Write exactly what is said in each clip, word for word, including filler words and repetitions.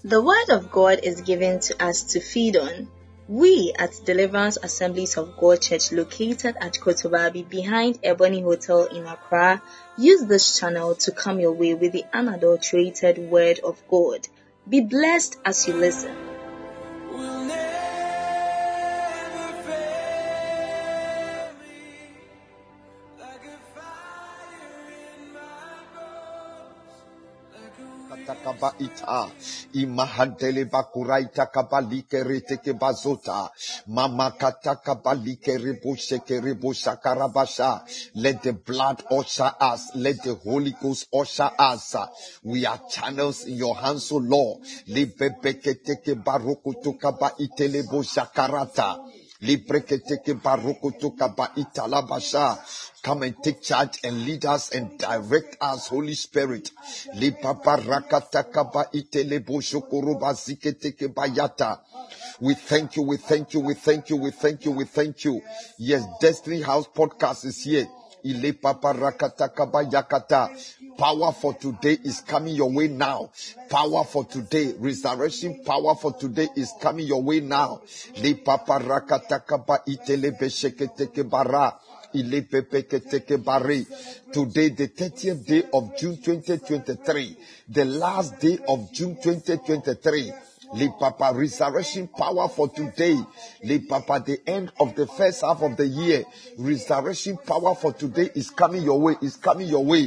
The Word of God is given to us to feed on. We at Deliverance Assemblies of God Church, located at Kotobabi behind Ebony Hotel in Accra, use this channel to come your way with the unadulterated Word of God. Be blessed as you listen. Takaba ita imahantele bakuraita kabalike reteke bazota mama kataka balike reboshe kerebosha karabasha. Let the blood usher us, let the Holy Ghost usher us. We are channels in your hands, O Lord. Libebeketeke baroko tokaba itele bosha karata. Libreketeke baroko tokaba italabasha. Come and take charge and lead us and direct us, Holy Spirit. We thank you, we thank you, we thank you, we thank you, we thank you. Yes, Destiny House Podcast is here. Power for today is coming your way now. Power for today, resurrection power for today is coming your way now. Today, the thirtieth day of June twenty twenty-three, the last day of June twenty twenty-three. Le Papa, resurrection power for today. Le Papa, the end of the first half of the year. Resurrection power for today is coming your way, is coming your way.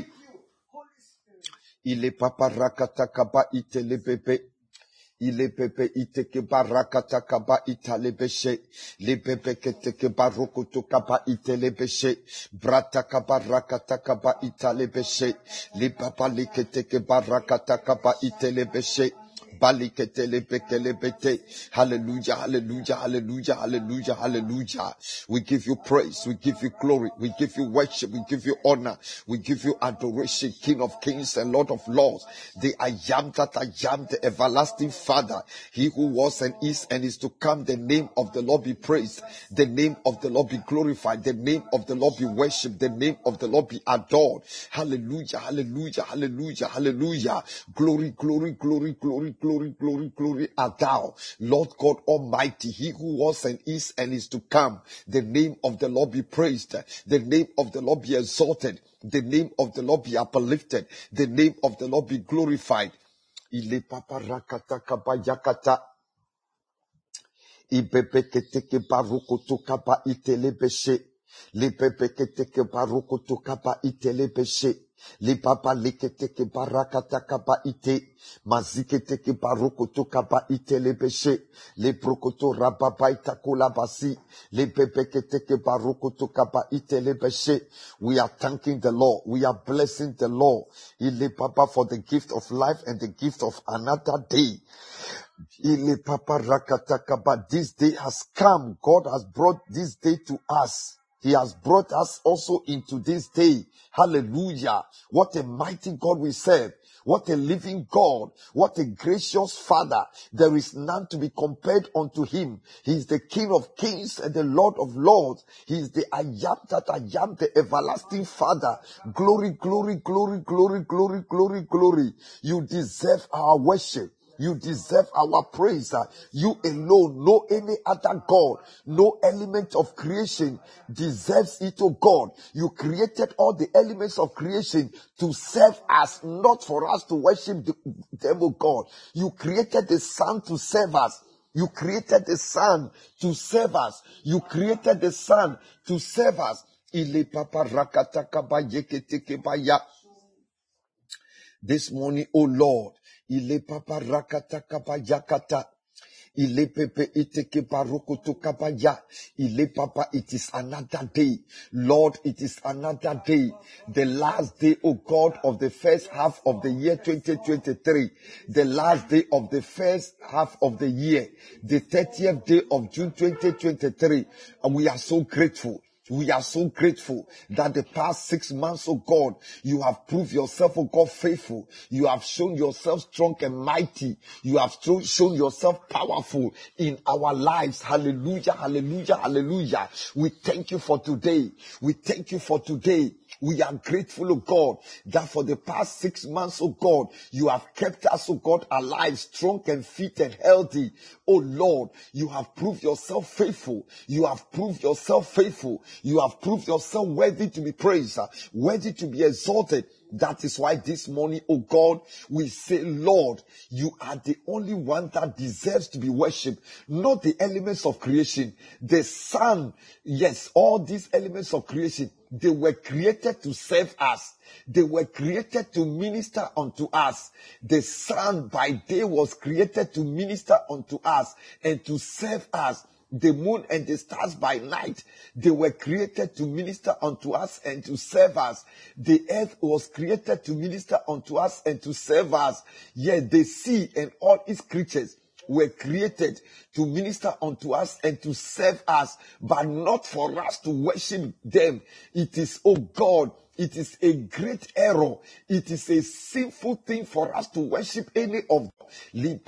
Ile Papa rakata kaba itele pepe. Ile pepe iteke barakata kaba itale beshe. Le pepe keteke baroko to kaba itele beshe. Brata kaba rakata kaba itale beshe. Le Papa leketeke barakata kaba itele beshe. Hallelujah, hallelujah, hallelujah, hallelujah, hallelujah. We give you praise, we give you glory, we give you worship, we give you honor, we give you adoration, King of kings and Lord of lords. The I am that I am, the everlasting Father, he who was and is and is to come. The name of the Lord be praised, the name of the Lord be glorified, the name of the Lord be worshipped, the name of the Lord be adored. Hallelujah, hallelujah, hallelujah, hallelujah. Glory, glory, glory, glory, glory, glory, glory are thou, Lord God Almighty, he who was and is and is to come. The name of the Lord be praised, the name of the Lord be exalted, the name of the Lord be uplifted, the name of the Lord be glorified. Ile papa rakata kaba yakata. Ibebeketeke baruko to kaba itelebeshe. Libebeketeke baruko to kaba itelebeshe. Li papa liketeke barakata kaba ite. Maziketeke baruko to kaba itelebeshe. Li brokoto rababa itakula basi. Li bebeketeke baruko to kaba itelebeshe. We are thanking the Lord. We are blessing the Lord. Ile papa for the gift of life and the gift of another day. Ile papa rakataka, but this day has come. God has brought this day to us. He has brought us also into this day. Hallelujah. What a mighty God we serve. What a living God. What a gracious Father. There is none to be compared unto him. He is the King of kings and the Lord of lords. He is the I am that I am, the everlasting Father. Glory, glory, glory, glory, glory, glory, glory. You deserve our worship. You deserve our praise. You alone, no any other God, no element of creation deserves it, oh God. You created all the elements of creation to serve us, not for us to worship them, oh God. You created the sun to serve us. You created the sun to serve us. You created the sun to serve us. This morning, oh Lord, Ile papa rakata kapa yakata. Ile pepe iteke baruko to kapa ya. Ile papa, it is another day. Lord, it is another day. The last day, O God, of the first half of the year twenty twenty-three. The last day of the first half of the year. The thirtieth day of June twenty twenty-three. And we are so grateful. We are so grateful that the past six months, oh God, you have proved yourself, oh God, faithful. You have shown yourself strong and mighty. You have shown yourself powerful in our lives. Hallelujah, hallelujah, hallelujah. We thank you for today. We thank you for today. We are grateful, oh God, that for the past six months, oh God, you have kept us, oh God, alive, strong and fit and healthy. Oh Lord, you have proved yourself faithful. You have proved yourself faithful. You have proved yourself worthy to be praised, uh, worthy to be exalted. That is why this morning, oh God, we say, Lord, you are the only one that deserves to be worshipped, not the elements of creation. The sun, yes, all these elements of creation, they were created to serve us. They were created to minister unto us. The sun by day was created to minister unto us and to serve us. The moon and the stars by night, they were created to minister unto us and to serve us. The earth was created to minister unto us and to serve us. Yet the sea and all its creatures were created to minister unto us and to serve us, but not for us to worship them. It is, oh God, it is a great error. It is a sinful thing for us to worship any of them.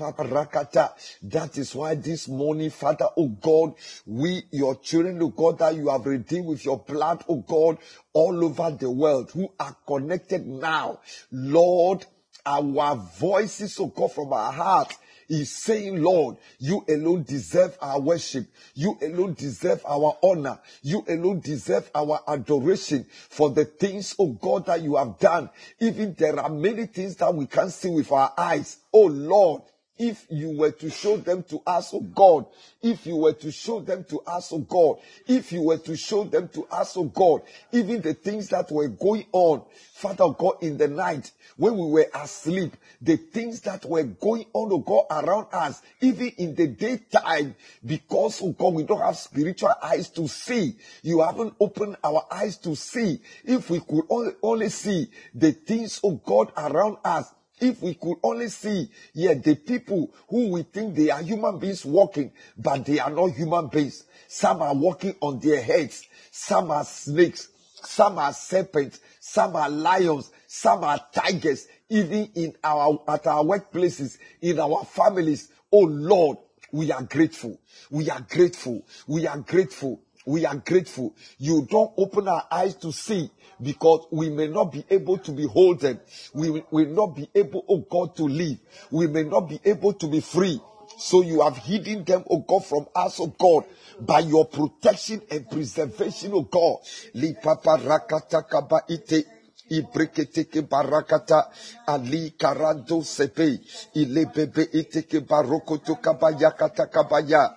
That is why this morning, Father, oh God, we, your children, oh God, that you have redeemed with your blood, oh God, all over the world, who are connected now. Lord, our voices, oh God, from our heart, is saying, Lord, you alone deserve our worship. You alone deserve our honor. You alone deserve our adoration for the things, oh God, that you have done. Even there are many things that we can't see with our eyes. Oh Lord, if you were to show them to us, oh God, if you were to show them to us, oh God, if you were to show them to us, oh God, even the things that were going on, Father God, in the night, when we were asleep, the things that were going on, oh God, around us, even in the daytime, because, oh God, we don't have spiritual eyes to see. You haven't opened our eyes to see. If we could only, only see the things, oh God, around us, if we could only see, yeah, the people who we think they are human beings walking, but they are not human beings. Some are walking on their heads. Some are snakes. Some are serpents. Some are lions. Some are tigers. Even in our, at our workplaces, in our families. Oh Lord, we are grateful. We are grateful. We are grateful. We are grateful. You don't open our eyes to see because we may not be able to behold them. We will not be able, oh God, to live. We may not be able to be free. So you have hidden them, oh God, from us, oh God, by your protection and preservation, oh God. Li papa rakata kaba ite. Ibreketeke barakata ali karando sepe ile bebe iteke barokoto kabaya kata kabaya.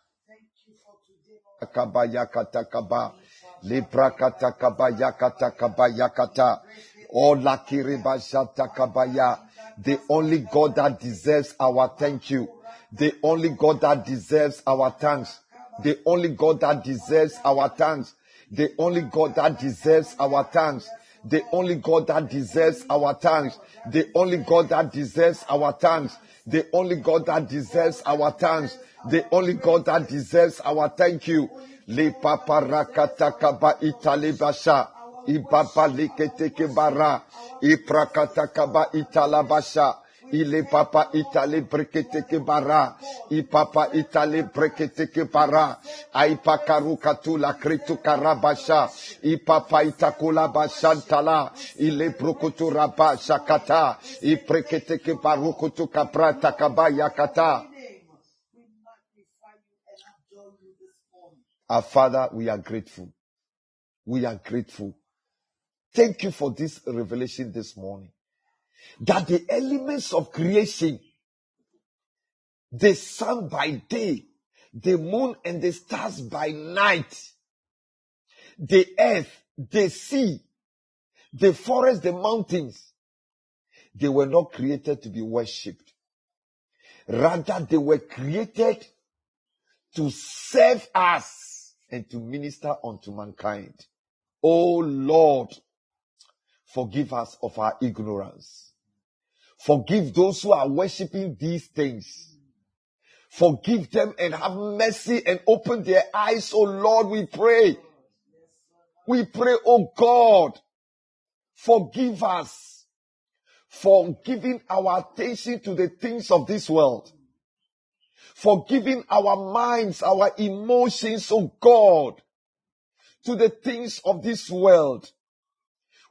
Kabaya kata kaba libra kata kabaya kata kabaya kata o la kiriba jata kabaya. The only God that deserves our thank you, the only God that deserves our thanks, the only God that deserves our thanks, the only God that deserves our thanks, the only God that deserves our thanks, the only God that deserves our thanks, the only God that deserves our thanks, the only God that deserves our thank you. Le papa rakata kaba italibasha, ibaba liketeke bara, iprakata kaba italabasha, ile papa itali breketeke bara, ipapa itali breketeke bara, aipakaru katula kritu karabasha, ipapa itakula bashantala, ile brokutu rabasha kata, ipreketeke barukutu kaprata kabaya kata. Our Father, we are grateful. We are grateful. Thank you for this revelation this morning. That the elements of creation, the sun by day, the moon and the stars by night, the earth, the sea, the forest, the mountains, they were not created to be worshipped. Rather, they were created to serve us and to minister unto mankind. Oh Lord, forgive us of our ignorance. Forgive those who are worshiping these things. Forgive them and have mercy and open their eyes. Oh Lord, we pray. We pray, oh God, forgive us for giving our attention to the things of this world. For giving our minds, our emotions, oh God, to the things of this world.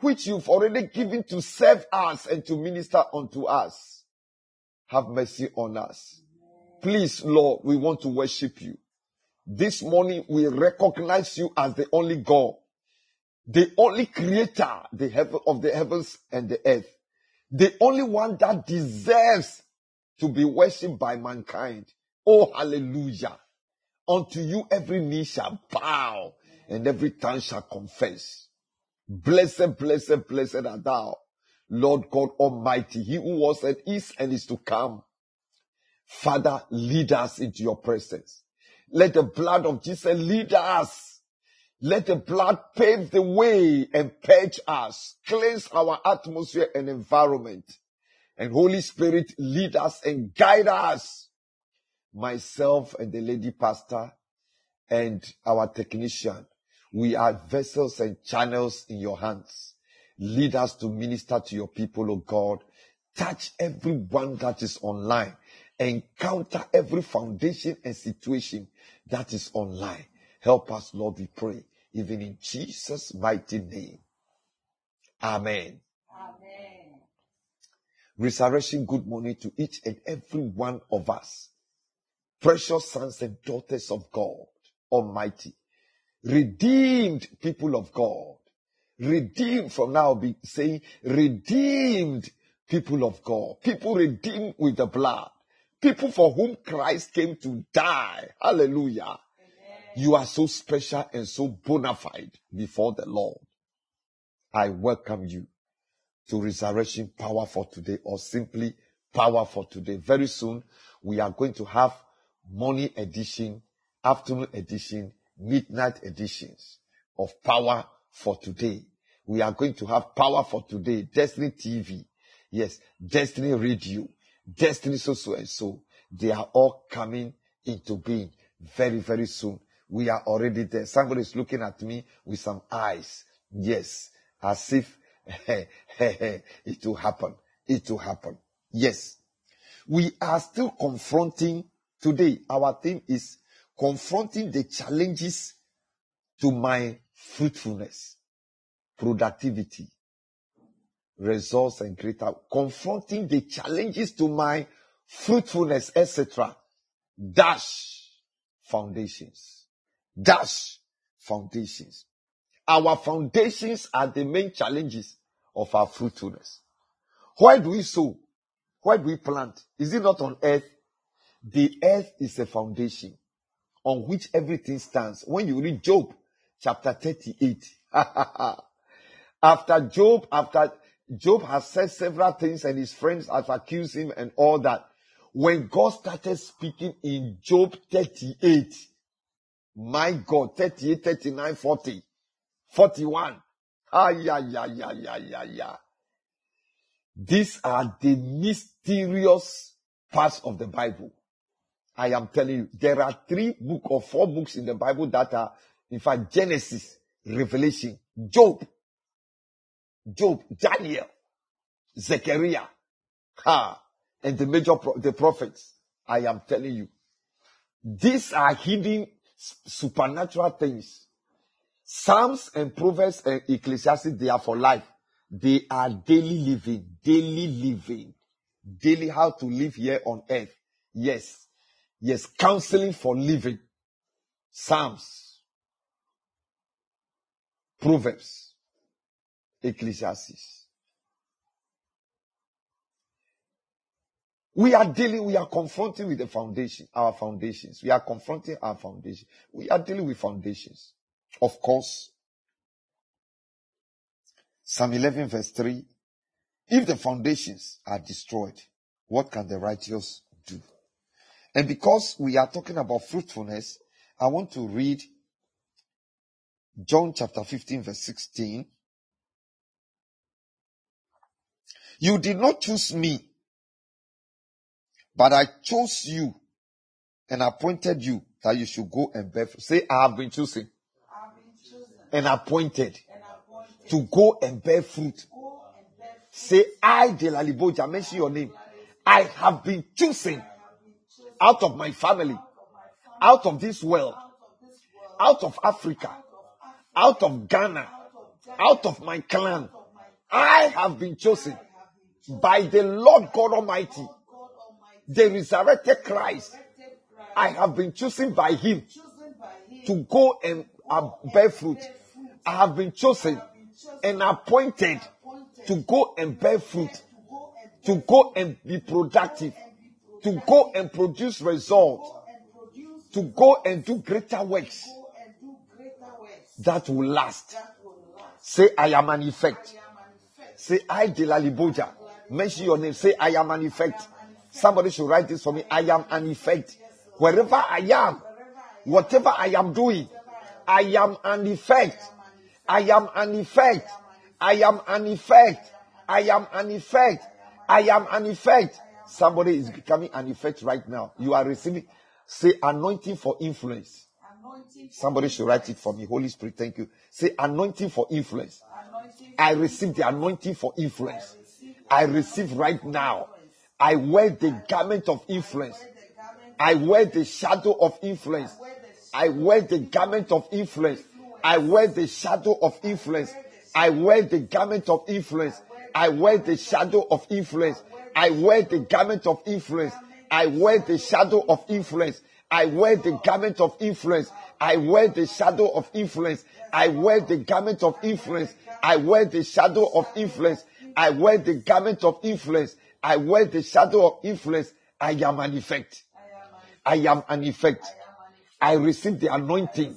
which you've already given to serve us and to minister unto us. Have mercy on us. Please, Lord, we want to worship you. This morning we recognize you as the only God, the only creator the heaven, of the heavens and the earth, the only one that deserves to be worshipped by mankind. Oh, hallelujah. Unto you every knee shall bow and every tongue shall confess. Blessed, blessed, blessed art thou, Lord God Almighty, he who was and is and is to come. Father, lead us into your presence. Let the blood of Jesus lead us. Let the blood pave the way and purge us, cleanse our atmosphere and environment. And Holy Spirit, lead us and guide us. Myself and the lady pastor and our technician, we are vessels and channels in your hands. Lead us to minister to your people, O God. Touch everyone that is online. Encounter every foundation and situation that is online. Help us, Lord, we pray. Even in Jesus' mighty name. Amen. Amen. Resurrection, good morning to each and every one of us. Precious sons and daughters of God Almighty. Redeemed people of God. Redeemed, from now I'll be saying, redeemed people of God. People redeemed with the blood. People for whom Christ came to die. Hallelujah. Amen. You are so special and so bona fide before the Lord. I welcome you to Resurrection Power for Today, or simply Power for Today. Very soon, we are going to have morning edition, afternoon edition, midnight editions of Power for Today. We are going to have Power for Today, Destiny T V, yes, Destiny Radio, Destiny so, so, and so. They are all coming into being very, very soon. We are already there. Somebody is looking at me with some eyes. Yes, as if it will happen. It will happen. Yes. We are still confronting today. Our theme is confronting the challenges to my fruitfulness, productivity, results, and greater. Confronting the challenges to my fruitfulness, et cetera. Dash foundations. Dash foundations. Our foundations are the main challenges of our fruitfulness. Why do we sow? Why do we plant? Is it not on earth? The earth is a foundation on which everything stands. When you read Job chapter thirty-eight, after Job, after Job has said several things and his friends have accused him and all that, when God started speaking in Job thirty-eight, my God, thirty-eight, thirty-nine, forty, forty-one, ah, yeah, yeah, yeah, yeah, yeah, yeah. These are the mysterious parts of the Bible. I am telling you, there are three books or four books in the Bible that are, in fact, Genesis, Revelation, Job, Job, Daniel, Zechariah, ha, and the major pro- the prophets. I am telling you, these are hidden supernatural things. Psalms and Proverbs and Ecclesiastes, they are for life. They are daily living, daily living, daily how to live here on earth. Yes, yes, counseling for living. Psalms, Proverbs, Ecclesiastes. We are dealing, we are confronting with the foundation, our foundations. We are confronting our foundation. We are dealing with foundations. Of course, Psalm eleven verse three, if the foundations are destroyed, what can the righteous do? And because we are talking about fruitfulness, I want to read John chapter fifteen verse sixteen. You did not choose me, but I chose you and appointed you that you should go and bear fruit. Say, I have been chosen, I've been chosen and appointed, and appointed to go and bear fruit. go and bear fruit. Say, I, Delali Boja, mention your name. I have been chosen I have been chosen out of my family, out of my family, out of this world, out of this world, out of Africa, out of Africa, out of Ghana, out of Ghana, out of my clan, out of my I have been chosen by the Lord God Almighty, the resurrected Christ. I have been chosen by Him to go and uh, bear fruit. I have been chosen and appointed to go and bear fruit, to go and be productive, to go and produce results, to go and do greater works that will last. Say, I am an effect. Say, I Delali Boja. Mention your name. Say, I am an effect. Somebody should write this for me. I am an effect. Wherever I am, whatever I am doing, I am an effect. I am an effect. I am an effect. I am an effect. I am an effect. Somebody is becoming an effect right now. You are receiving. Say, anointing for influence. Somebody should write it for me. Holy Spirit, thank you. Say, anointing for influence. I receive the anointing for influence. I receive right now. I wear the garment of influence. I wear the shadow of influence. I wear the garment of influence. I wear the shadow of influence. I wear the garment of influence. I wear the shadow of influence. I wear the garment of influence. I wear the shadow of influence. I wear the garment of influence. I wear the shadow of influence. I wear the garment of influence. I wear the shadow of influence. I wear the garment of influence. I wear the shadow of influence. I am an effect. I am an effect. I receive the anointing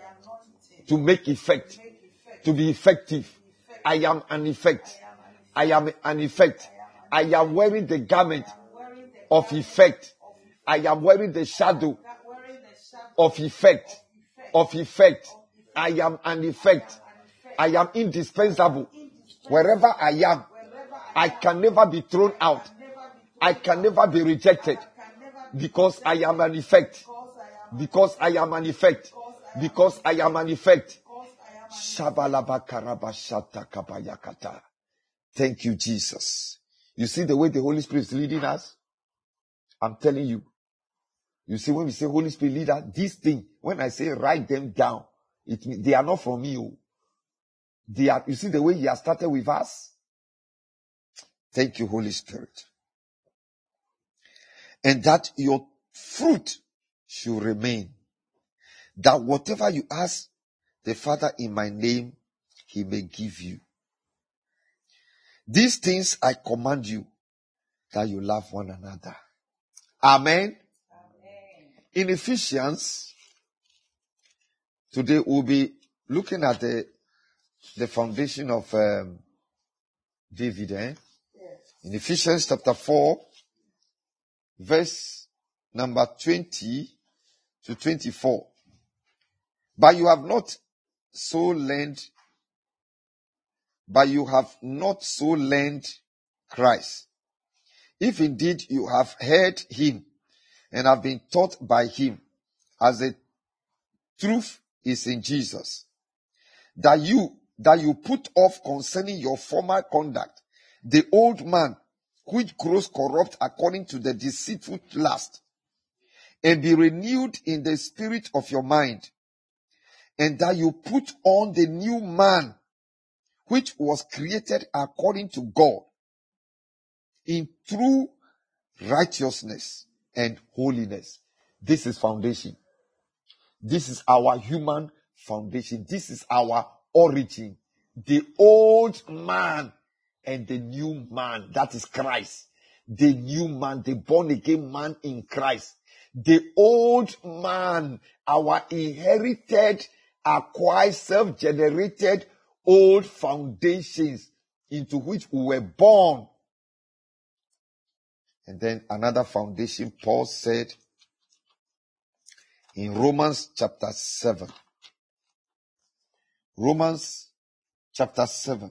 to make effect, to be effective. I am an effect. I am an effect. I am wearing the garment of effect. I am wearing the shadow of effect. Of effect. I am an effect. I am indispensable. Wherever I am, I can never be thrown out. I can never be rejected. Because I am an effect. Because I am an effect. Because I am an effect. Thank you, Jesus. You see the way the Holy Spirit is leading us? I'm telling you. You see, when we say Holy Spirit leader, this thing, when I say write them down, it means they are not from you. They are, you see the way He has started with us? Thank you, Holy Spirit. And that your fruit should remain. That whatever you ask the Father in my name, He may give you. These things I command you, that you love one another. Amen. Amen. In Ephesians, today we'll be looking at the, the foundation of um, David. Eh? Yes. In Ephesians chapter four, verse number twenty to twenty-four. But you have not so learned, but you have not so learned Christ. If indeed you have heard Him and have been taught by Him, as the truth is in Jesus, that you, that you put off concerning your former conduct, the old man, which grows corrupt according to the deceitful lust, and be renewed in the spirit of your mind, and that you put on the new man, which was created according to God, in true righteousness and holiness. This is foundation. This is our human foundation. This is our origin. The old man and the new man. That is Christ. The new man, the born again man in Christ. The old man, our inherited, acquired, self-generated old foundations into which we were born. And then another foundation, Paul said in Romans chapter seven. Romans chapter seven.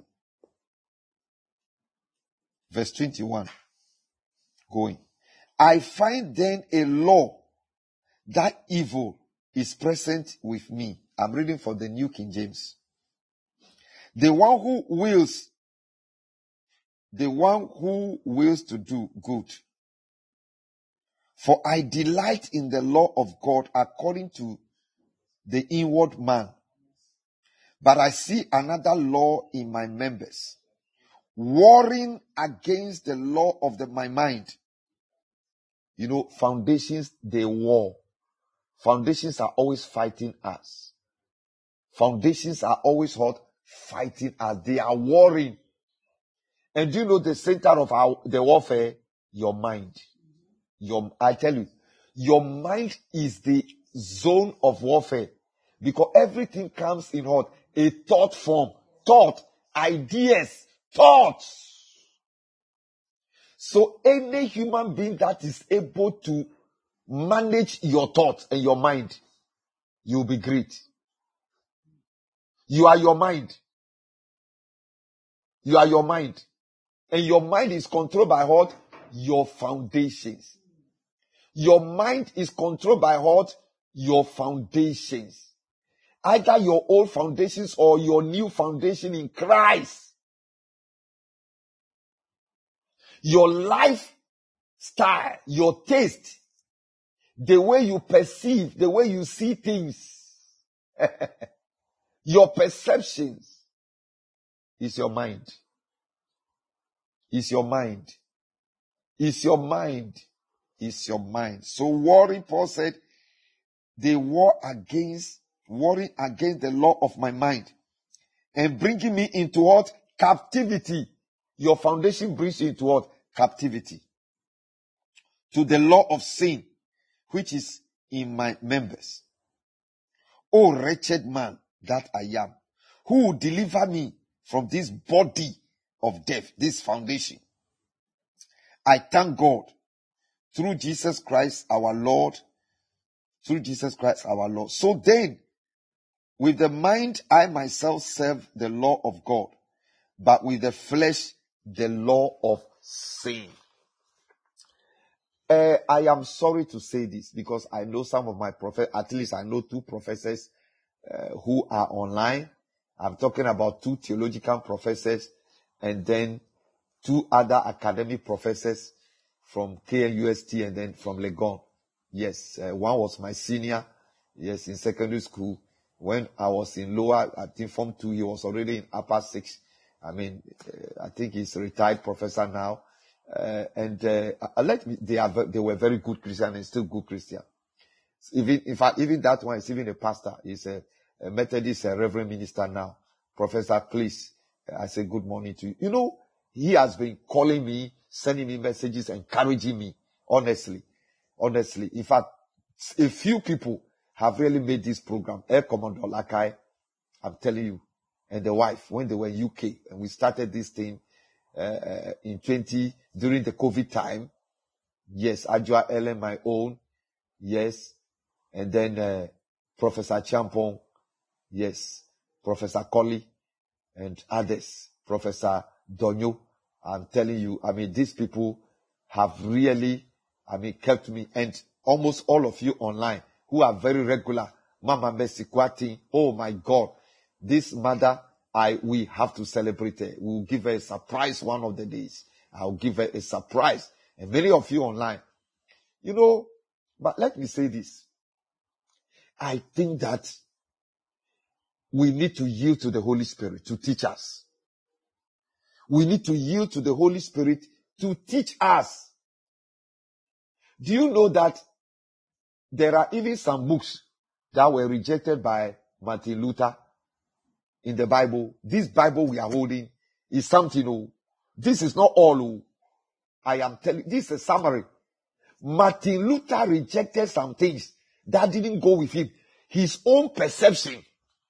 Verse twenty-one. Going. I find then a law that evil is present with me. I'm reading for the New King James. The one who wills, the one who wills to do good. For I delight in the law of God according to the inward man. But I see another law in my members, warring against the law of the, my mind. You know, foundations, they war. Foundations are always fighting us. Foundations are always hot, fighting us. They are warring. And do you know the center of our, the warfare? Your mind. Your, I tell you, your mind is the zone of warfare. Because everything comes in what? A thought form. Thought. Ideas. Thoughts. So any human being that is able to manage your thoughts and your mind, you'll be great. You are your mind. You are your mind. And your mind is controlled by what? Your foundations. Your mind is controlled by what? Your foundations. Either your old foundations or your new foundation in Christ. Your lifestyle, your taste, the way you perceive, the way you see things, your perceptions is your mind. Is your mind. Is your mind. Is your mind. So warring, Paul said, they war against, warring against the law of my mind and bringing me into what? Captivity. Your foundation brings you into what? Captivity. To the law of sin, which is in my members. O wretched man that I am, who will deliver me from this body of death, this foundation? I thank God through Jesus Christ our Lord, through Jesus Christ our Lord. So then, with the mind I myself serve the law of God, but with the flesh the law of sin. Uh, I am sorry to say this because I know some of my professors, at least I know two professors uh, who are online. I'm talking about two theological professors and then two other academic professors from K N U S T and then from Legon. Yes, uh, one was my senior, yes, in secondary school. When I was in lower, I think Form two, he was already in upper six. I mean, uh, I think he's a retired professor now. Uh, and uh, uh, let me, they are they were very good Christian and still good Christian. Even in fact, even that one is even a pastor. He's a, a Methodist a Reverend minister now. Professor, please, uh, I say good morning to you. You know, he has been calling me, sending me messages, encouraging me. Honestly, honestly, in fact, a few people have really made this program. Air Commodore Lakai, I'm telling you, and the wife when they were in U K and we started this thing. Uh, in twenty, during the COVID time, yes, Ajua Ellen, my own, yes, and then uh, Professor Champon, yes, Professor Colley, and others, Professor Donyo. I'm telling you, I mean, these people have really, I mean, kept me, and almost all of you online who are very regular, Mama Mercy Kwati, oh my God, this mother, I, we have to celebrate her. We'll give her a surprise one of the days. I'll give her a surprise. And many of you online, you know, but let me say this. I think that we need to yield to the Holy Spirit to teach us. We need to yield to the Holy Spirit to teach us. Do you know that there are even some books that were rejected by Martin Luther in the Bible? This Bible we are holding is something. Oh, this is not all. Oh, I am telling. This is a summary. Martin Luther rejected some things that didn't go with him. His own perception.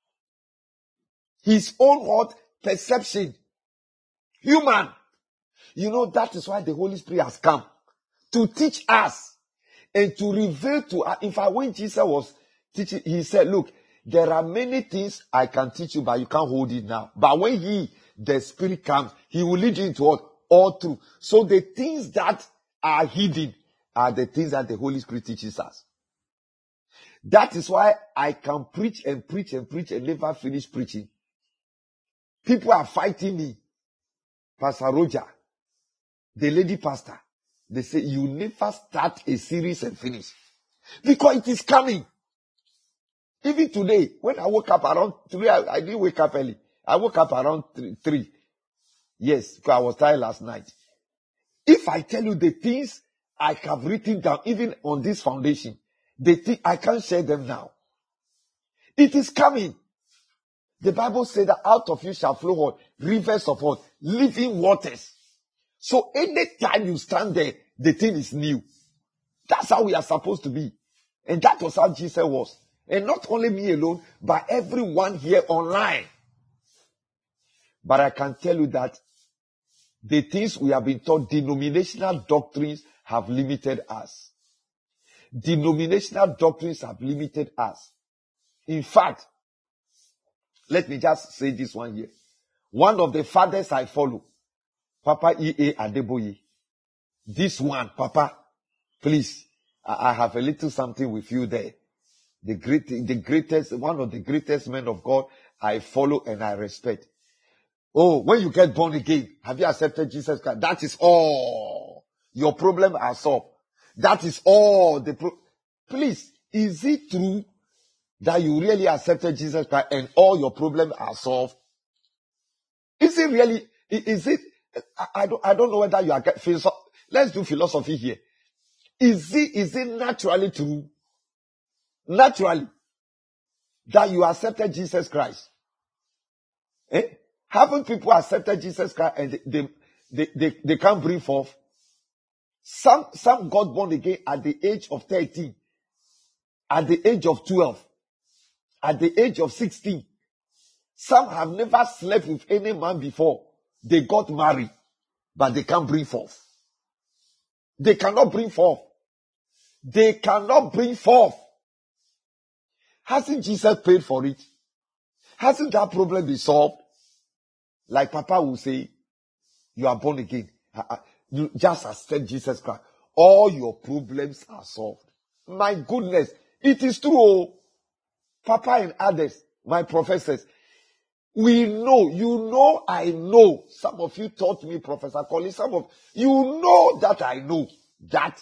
His own what? Perception. Human. You know, that is why the Holy Spirit has come to teach us and to reveal to us. In fact, when Jesus was teaching, he said, look, there are many things I can teach you, but you can't hold it now. But when he, the Spirit comes, he will lead you into what? All truth. So the things that are hidden are the things that the Holy Spirit teaches us. That is why I can preach and preach and preach and never finish preaching. People are fighting me. Pastor Roger, the lady pastor, they say, you never start a series and finish. Because it is coming. Even today, when I woke up around, today I, I didn't wake up early. I woke up around three, three. Yes, because I was tired last night. If I tell you the things I have written down, even on this foundation, the thing I can't share them now. It is coming. The Bible says that out of you shall flow what? Rivers of what? Living waters. So anytime you stand there, the thing is new. That's how we are supposed to be. And that was how Jesus was. And not only me alone, but everyone here online. But I can tell you that the things we have been taught, denominational doctrines have limited us. Denominational doctrines have limited us. In fact, let me just say this one here. One of the fathers I follow, Papa E A Adeboye. This one, Papa, please, I, I have a little something with you there. The great, the greatest, one of the greatest men of God I follow and I respect. Oh, when you get born again, have you accepted Jesus Christ? That is all. Your problem are solved. That is all. The pro- Please, is it true that you really accepted Jesus Christ and all your problems are solved? Is it really? Is it? I, I don't. I don't know whether you are. Philosoph- Let's do philosophy here. Is it? Is it naturally true? Naturally, that you accepted Jesus Christ? Eh? Haven't people accepted Jesus Christ and they they, they, they, they can't bring forth? Some some got born again at the age of thirteen, at the age of twelve, at the age of sixteen. Some have never slept with any man before. They got married, but they can't bring forth. They cannot bring forth. They cannot bring forth. Hasn't Jesus paid for it? Hasn't that problem been solved? Like Papa will say, you are born again. You just accept Jesus Christ. All your problems are solved. My goodness, it is true. Papa and others, my professors, we know, you know, I know. Some of you taught me, Professor Collins, some of you know that I know that.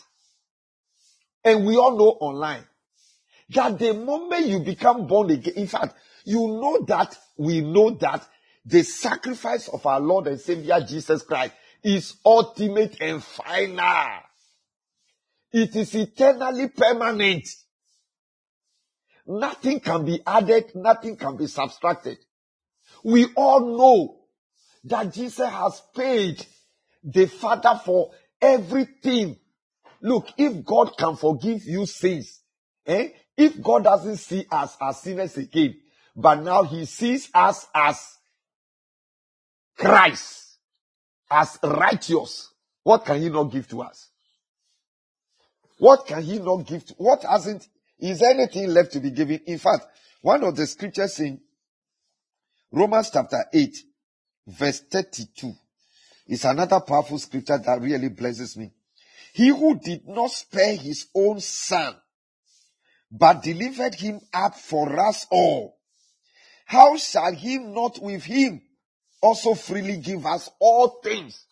And we all know online that the moment you become born again, in fact, you know that, we know that the sacrifice of our Lord and Savior Jesus Christ is ultimate and final. It is eternally permanent. Nothing can be added, nothing can be subtracted. We all know that Jesus has paid the Father for everything. Look, if God can forgive you sins, eh? If God doesn't see us as sinners again, but now he sees us as Christ, as righteous, what can he not give to us? What can he not give to? What hasn't? Is there anything left to be given? In fact, one of the scriptures in Romans chapter eight, verse thirty-two, is another powerful scripture that really blesses me. He who did not spare his own son, but delivered him up for us all, how shall he not with him also freely give us all things?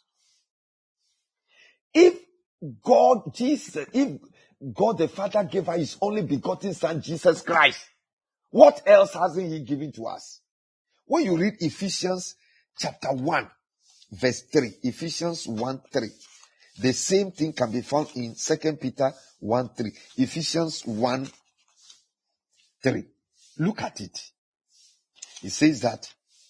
If God, Jesus, if God the Father gave us his only begotten son, Jesus Christ, what else hasn't he given to us? When you read Ephesians chapter one, verse three, Ephesians one, three, the same thing can be found in Second Peter one, three, Ephesians one, three. Look at it. It says that,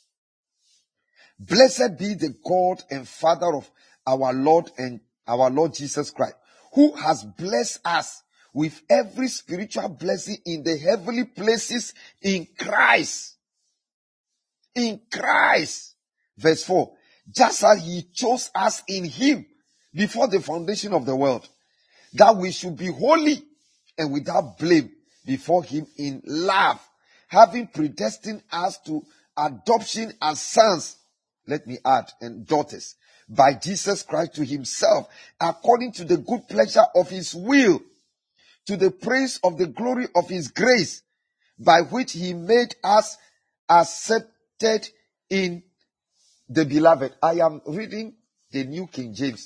blessed be the God and Father of our Lord and our Lord Jesus Christ, who has blessed us with every spiritual blessing in the heavenly places in Christ. In Christ. Verse four. Just as he chose us in him before the foundation of the world, that we should be holy and without blame before him in love, having predestined us to adoption as sons, let me add, and daughters, by Jesus Christ to himself, according to the good pleasure of his will, to the praise of the glory of his grace, by which he made us accepted in the beloved. I am reading the New King James.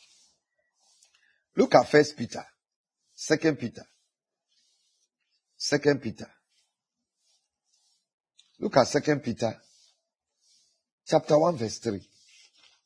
Look at First Peter, Second Peter, Second Peter. Look at Second Peter, chapter one, verse three.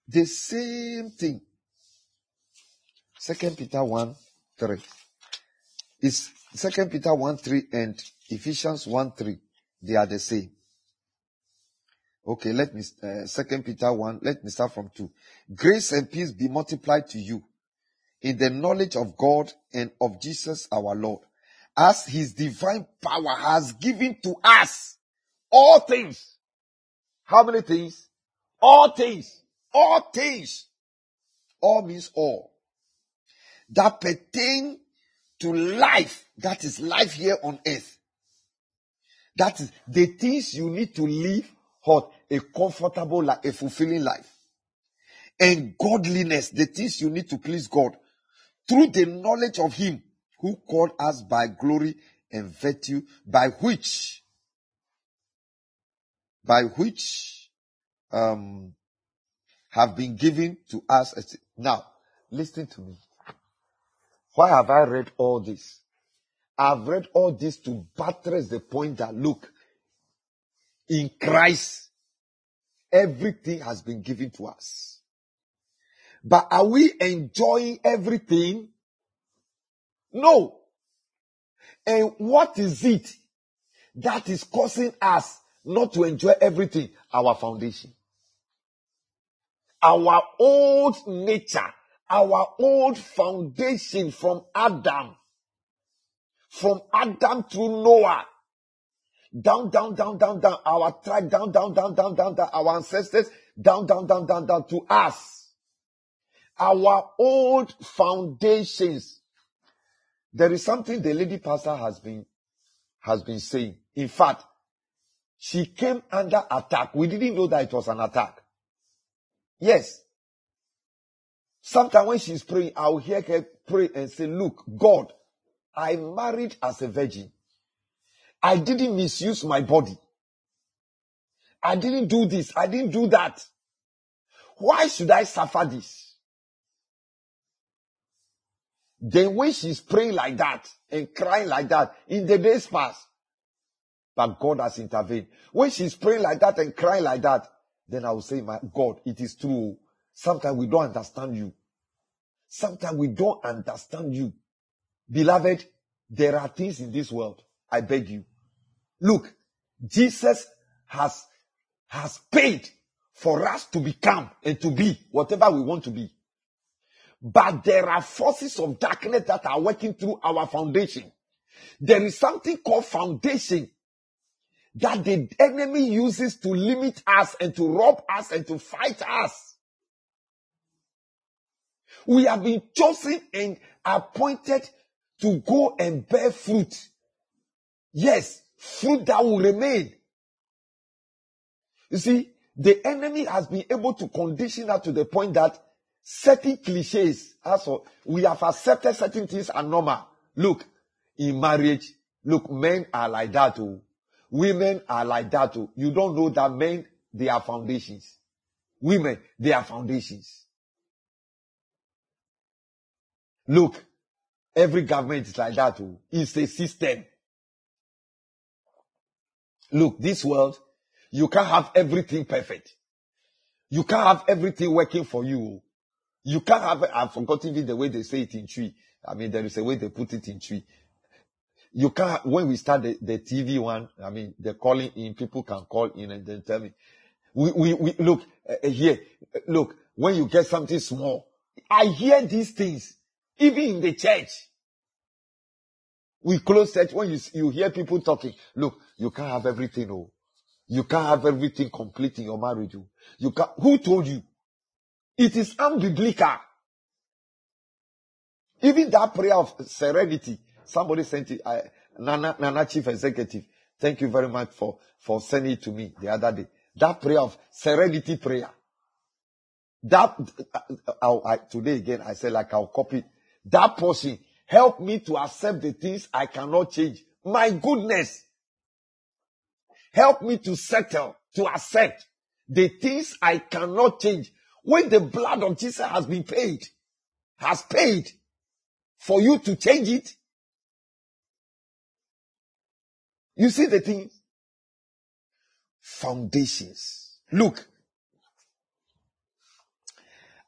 The same thing. Second Peter one three. It's Second Peter one three and Ephesians one three. They are the same. Okay, let me, uh, Second Peter one, let me start from two. Grace and peace be multiplied to you in the knowledge of God and of Jesus our Lord, as his divine power has given to us all things. How many things? All things. All things. All means all. That pertain to life. That is life here on earth. That is the things you need to live hot, a comfortable life, a fulfilling life. And godliness, the things you need to please God. Through the knowledge of him who called us by glory and virtue, by which, by which, um, have been given to us. as- Now, listen to me. Why have I read all this? I've read all this to buttress the point that, look, in Christ, everything has been given to us. But are we enjoying everything? No. And what is it that is causing us not to enjoy everything? Our foundation. Our old nature. Our old foundation from Adam. From Adam through Noah. Down, down, down, down, down. Our tribe, down, down, down, down, down, down. Our ancestors, down, down, down, down, down to us. Our old foundations. There is something the lady pastor has been, has been saying. In fact, she came under attack. We didn't know that it was an attack. Yes. Sometimes when she's praying, I'll hear her pray and say, look, God, I married as a virgin. I didn't misuse my body. I didn't do this. I didn't do that. Why should I suffer this? Then when she's praying like that and crying like that, in the days past, but God has intervened. When she's praying like that and crying like that, then I will say, my God, it is true. Sometimes we don't understand you. Sometimes we don't understand you. Beloved, there are things in this world. I beg you. Look, Jesus has, has paid for us to become and to be whatever we want to be. But there are forces of darkness that are working through our foundation. There is something called foundation that the enemy uses to limit us and to rob us and to fight us. We have been chosen and appointed to go and bear fruit. Yes, fruit that will remain. You see, the enemy has been able to condition us to the point that certain cliches, also, we have accepted certain things are normal. Look, in marriage, look, men are like that too. Women are like that too. You don't know that men, they are foundations. Women, they are foundations. Look, every government is like that too. It's a system. Look, this world, you can't have everything perfect. You can't have everything working for you. You can't have, I've forgotten even the way they say it in tree. I mean, there is a way they put it in tree. You can't, when we start the, the T V one, I mean, the calling in, people can call in and then tell me. We, we, we look, uh, here, uh, look, when you get something small, I hear these things, even in the church. We close church, when you, you hear people talking, look, you can't have everything, oh. You can't have everything complete in your marriage. Oh. You can't, who told you? It is unbiblical. Even that prayer of serenity, somebody sent it, I, Nana, Nana Chief Executive, thank you very much for, for sending it to me the other day. That prayer of serenity prayer. That, I, I, today again, I said like I'll copy that portion. Help me to accept the things I cannot change. My goodness. Help me to settle, to accept the things I cannot change. When the blood of Jesus has been paid, has paid for you to change it. You see the thing? Foundations. Look.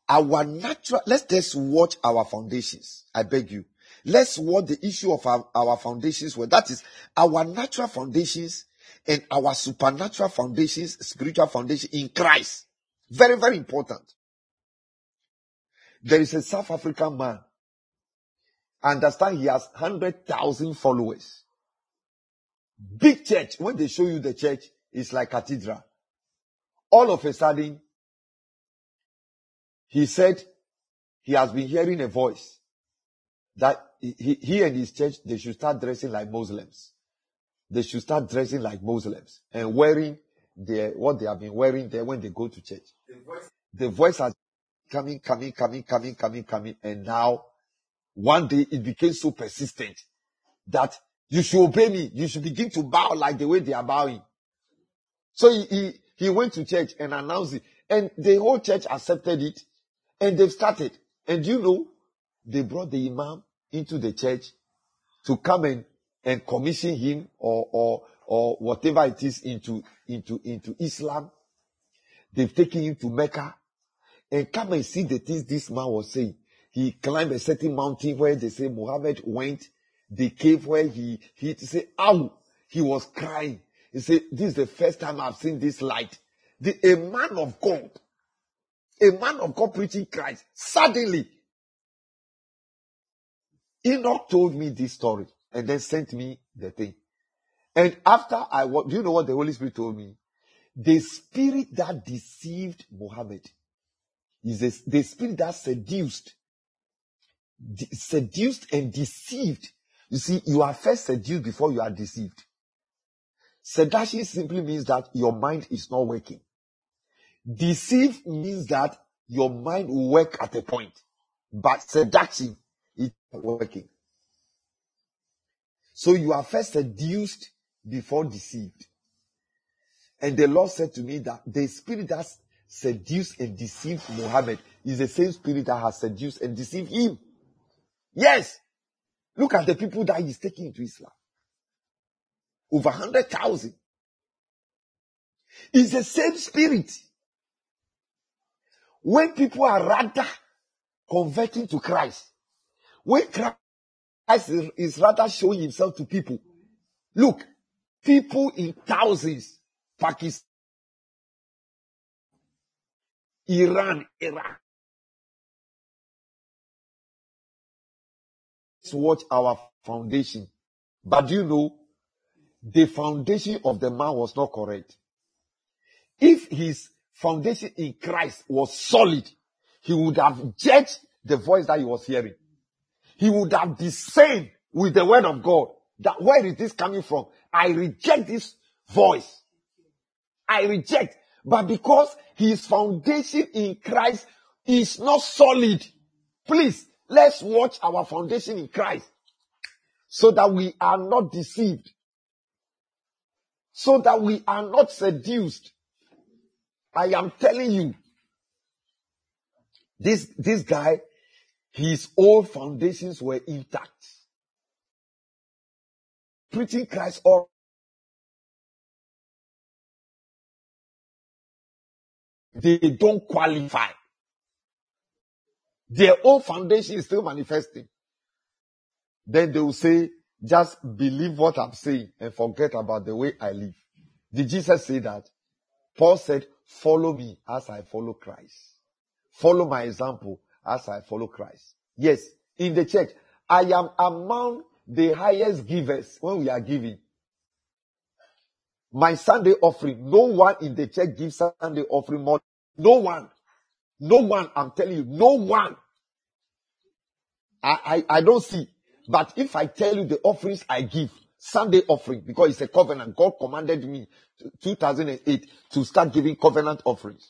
Our natural, let's just watch our foundations. I beg you. Let's watch the issue of our, our foundations. Well, that is our natural foundations and our supernatural foundations, spiritual foundation in Christ. Very, very important. There is a South African man. I understand he has one hundred thousand followers. Big church. When they show you the church, it's like cathedral. All of a sudden, he said he has been hearing a voice that he, he and his church, they should start dressing like Muslims. They should start dressing like Muslims and wearing their, what they have been wearing there when they go to church. The voice, the voice has coming, coming, coming, coming, coming, coming. And now, one day it became so persistent that you should obey me. You should begin to bow like the way they are bowing. So he, he, he went to church and announced it. And the whole church accepted it. And they've started. And you know, they brought the imam into the church to come and, and commission him or, or, or whatever it is into, into, into Islam. They've taken him to Mecca and come and see the things this man was saying. He climbed a certain mountain where they say Muhammad went, the cave where he, he say, ow, he was crying. He said, this is the first time I've seen this light. The, a man of God, a man of God preaching Christ, suddenly, Enoch told me this story and then sent me the thing. And after I, do you know what the Holy Spirit told me? The spirit that deceived Muhammad is a, the spirit that seduced, de- seduced and deceived. You see, you are first seduced before you are deceived. Seduction simply means that your mind is not working. Deceive means that your mind will work at a point. But seduction is not working. So you are first seduced before deceived. And the Lord said to me that the spirit that seduced and deceived Muhammad is the same spirit that has seduced and deceived him. Yes. Look at the people that he's taking into Islam. Over one hundred thousand. It's the same spirit. When people are rather converting to Christ, when Christ is, is rather showing himself to people, look, people in thousands, Pakistan, Iran, Iraq. Let's watch our foundation. But do you know, the foundation of the man was not correct. If his foundation in Christ was solid, he would have judged the voice that he was hearing. He would have discerned with the word of God that where is this coming from? I reject this voice. I reject. But because his foundation in Christ is not solid, please, let's watch our foundation in Christ so that we are not deceived, so that we are not seduced. I am telling you, this, this guy, his old foundations were intact. Preaching Christ all they don't qualify. Their own foundation is still manifesting. Then they will say, just believe what I'm saying and forget about the way I live. Did Jesus say that? Paul said, follow me as I follow Christ. Follow my example as I follow Christ. Yes, in the church, I am among the highest givers when we are giving. My Sunday offering, no one in the church gives Sunday offering more. No one. No one, I'm telling you, no one. I, I, I don't see. But if I tell you the offerings I give, Sunday offering, because it's a covenant, God commanded me two thousand eight to start giving covenant offerings.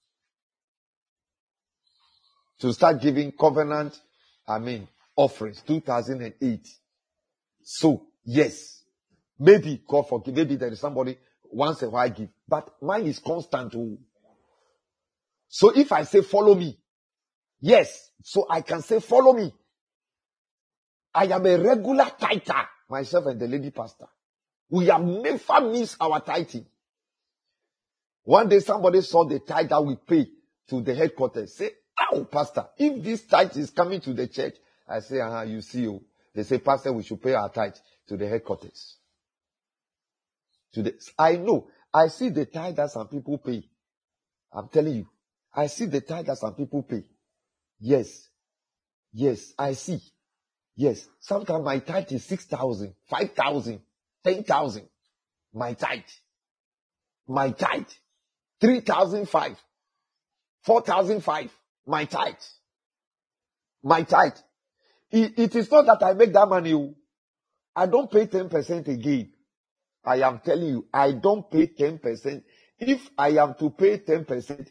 To start giving covenant, I mean, offerings, two thousand eight. So, yes, maybe, God forgive, maybe there is somebody once a while give, but mine is constant. Too. So if I say follow me, yes, so I can say follow me. I am a regular tither, myself and the lady pastor. We have never missed our tithing. One day somebody saw the tithe that we pay to the headquarters. Say, How, Pastor? If this tithe is coming to the church, I say, uh-huh, you see, oh. They say, Pastor, we should pay our tithe to the headquarters. To the, I know. I see the tithe that some people pay. I'm telling you. I see the tithe that some people pay. Yes. Yes, I see. Yes. Sometimes my tithe is six thousand, five thousand, ten thousand. My tithe. My tithe. three thousand five. four thousand five. My tithe. My tithe. It, it is not that I make that money. I don't pay ten percent again. I am telling you, I don't pay ten percent. If I am to pay ten percent,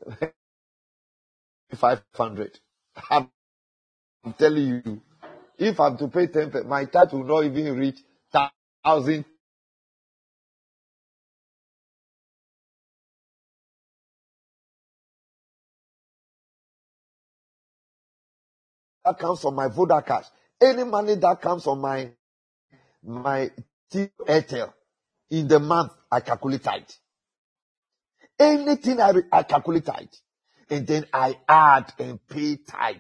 five hundred. I'm telling you, if I'm to pay ten percent, my tithe will not even reach one thousand. That comes from my Voda cash. Any money that comes from my my T Airtel in the month, I calculate tithe. Anything I, I calculate tithe. And then I add and pay tithe.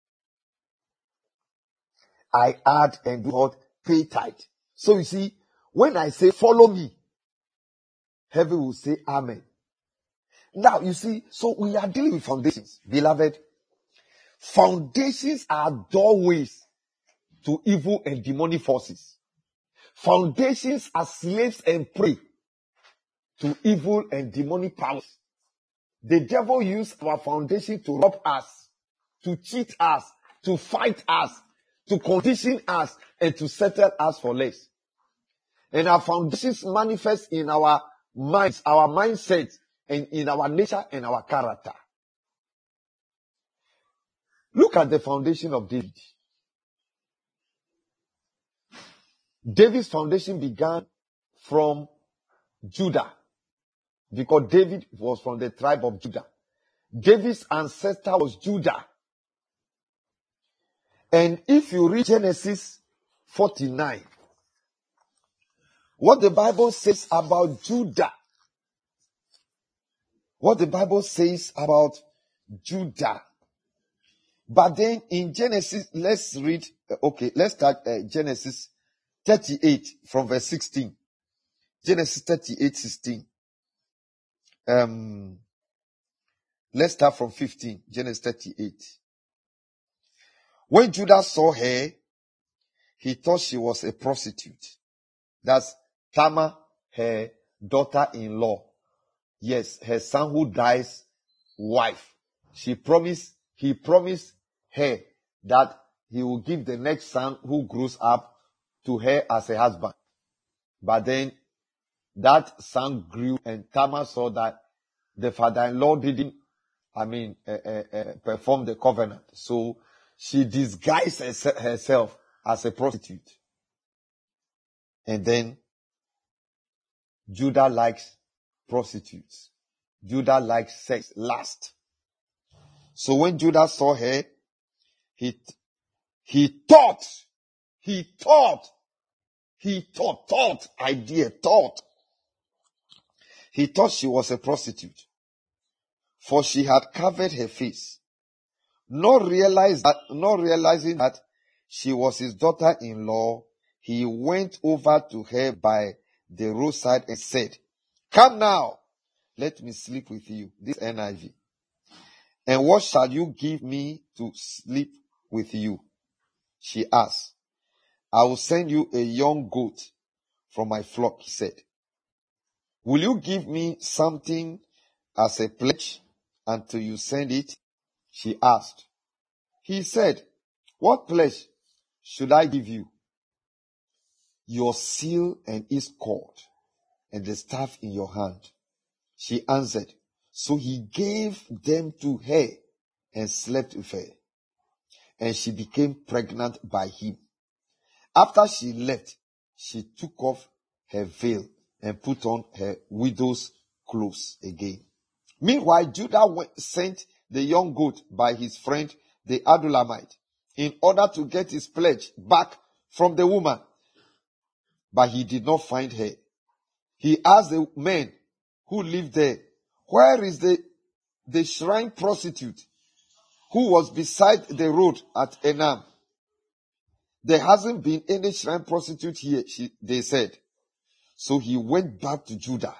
I add and do what? Pay tithe. So you see, when I say follow me, heaven will say amen. Now you see, so we are dealing with foundations. Beloved, foundations are doorways to evil and demonic forces. Foundations are slaves and prey to evil and demonic powers. The devil used our foundation to rob us, to cheat us, to fight us, to condition us, and to settle us for less. And our foundations manifest in our minds, our mindset, and in our nature and our character. Look at the foundation of David. David's foundation began from Judah, because David was from the tribe of Judah. David's ancestor was Judah. And if you read Genesis forty-nine, what the Bible says about Judah, what the Bible says about Judah. But then in Genesis, let's read, okay, let's start uh, Genesis thirty-eight from verse sixteen. Genesis thirty-eight, sixteen. Um, let's start from fifteen. Genesis thirty-eight. When Judah saw her, he thought she was a prostitute. That's Tamar, her daughter-in-law. Yes, her son who dies wife. She promised, he promised her that he will give the next son who grows up to her as a husband. But then that son grew and Tamar saw that the father-in-law didn't, I mean, uh, uh, uh, perform the covenant. So she disguised herself as a prostitute. And then Judah likes prostitutes. Judah likes sex, lust. So when Judah saw her, he, he thought, he thought, he thought, thought, idea, thought. He thought she was a prostitute, for she had covered her face, not realize that, not realizing that she was his daughter-in-law. He went over to her by the roadside and said, "Come now, let me sleep with you." This N I V. "And what shall you give me to sleep with you?" she asked. "I will send you a young goat from my flock," he said. "Will you give me something as a pledge until you send it?" she asked. He said, "What pledge should I give you?" "Your seal and its cord, and the staff in your hand," she answered. So he gave them to her and slept with her. And she became pregnant by him. After she left, she took off her veil and put on her widow's clothes again. Meanwhile, Judah went, sent the young goat by his friend the Adulamite in order to get his pledge back from the woman. But he did not find her. He asked the men who lived there, "Where is the, the shrine prostitute who was beside the road at Enam. There hasn't been any shrine prostitute here, she, they said. So he went back to Judah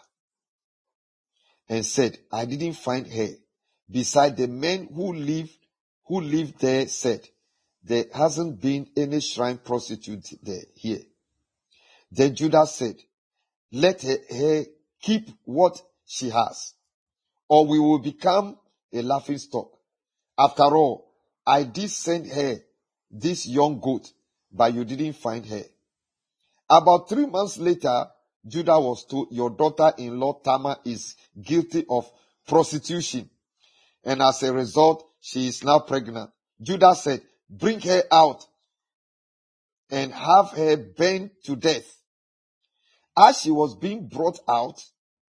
and said, I didn't find her. Beside the men who live, who lived there said, there hasn't been any shrine prostitute there here. Then Judah said, let her, her keep what she has, or we will become a laughing stock. After all, I did send her this young goat, but you didn't find her. About three months later, Judah was told, your daughter-in-law Tamar is guilty of prostitution, and as a result, she is now pregnant. Judah said, bring her out and have her burned to death. As she was being brought out,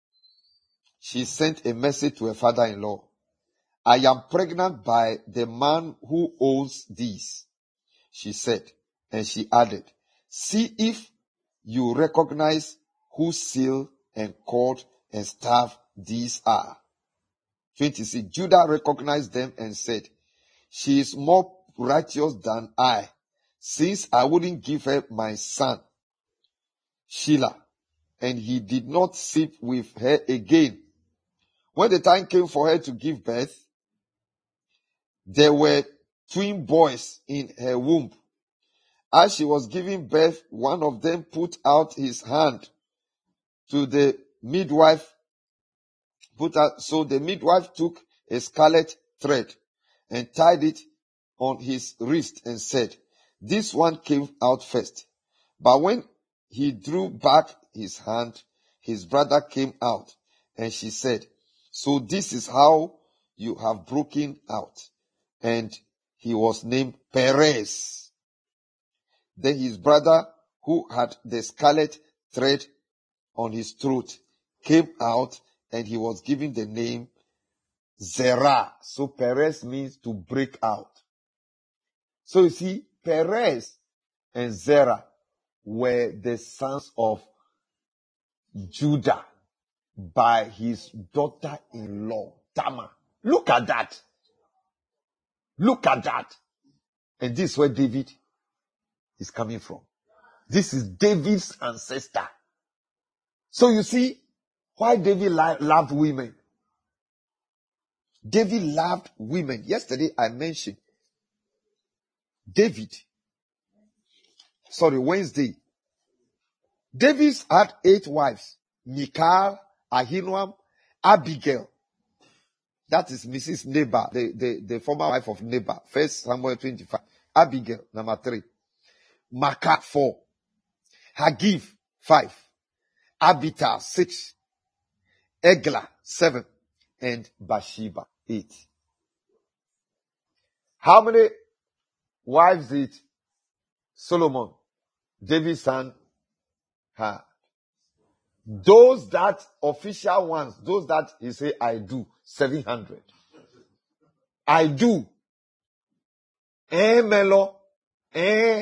she sent a message to her father-in-law. I am pregnant by the man who owns these, she said, and she added, see if you recognize whose seal and cord and staff these are. twenty-six. Judah recognized them and said, she is more righteous than I, since I wouldn't give her my son, Shelah, and he did not sleep with her again. When the time came for her to give birth, there were twin boys in her womb. As she was giving birth, one of them put out his hand to the midwife. Put out, so the midwife took a scarlet thread and tied it on his wrist and said, this one came out first. But when he drew back his hand, his brother came out. And she said, so this is how you have broken out. And he was named Perez. Then his brother, who had the scarlet thread on his throat, came out, and he was given the name Zerah. So Perez means to break out. So you see, Perez and Zerah were the sons of Judah by his daughter-in-law, Tamar. Look at that. Look at that. And this is where David is coming from. This is David's ancestor. So you see why David loved women. David loved women. Yesterday I mentioned David. Sorry, Wednesday. David had eight wives. Michal, Ahinoam, Abigail. That is Missus Nabal, the, the, the former wife of Nabal. First Samuel twenty-five. Abigail, number three. Maacah, four. Hagiv, five. Abital, six. Eglah, seven. And Bathsheba, eight. How many wives did Solomon, David's son, had? Those that official ones, those that he say, I do, seven hundred. I do. Eh, Melo. Eh.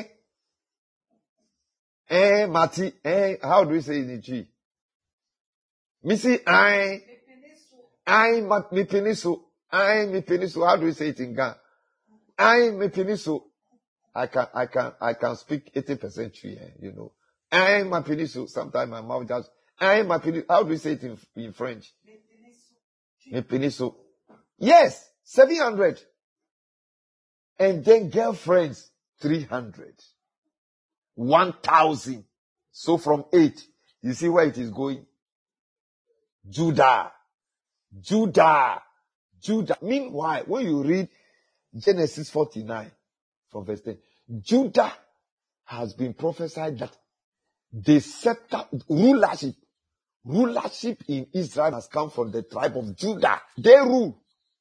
Eh, Mati. Eh, how do we say it in G? Missy, I. I, mi penisu. I, mi penisu. How do we say it in Ghana? I, mi penisu. I can, I can, I can speak eighty percent tree, eh, you know. I, my penisu. Sometimes my mouth just, I, my penisu. How do we say it in, in French? Mi penisu. Yes, seven hundred. And then girlfriends, three hundred. one thousand. So from eight, you see where it is going? Judah. Judah. Judah. Meanwhile, when you read Genesis forty-nine from verse ten, Judah has been prophesied that the scepter, rulership, rulership in Israel has come from the tribe of Judah. They rule.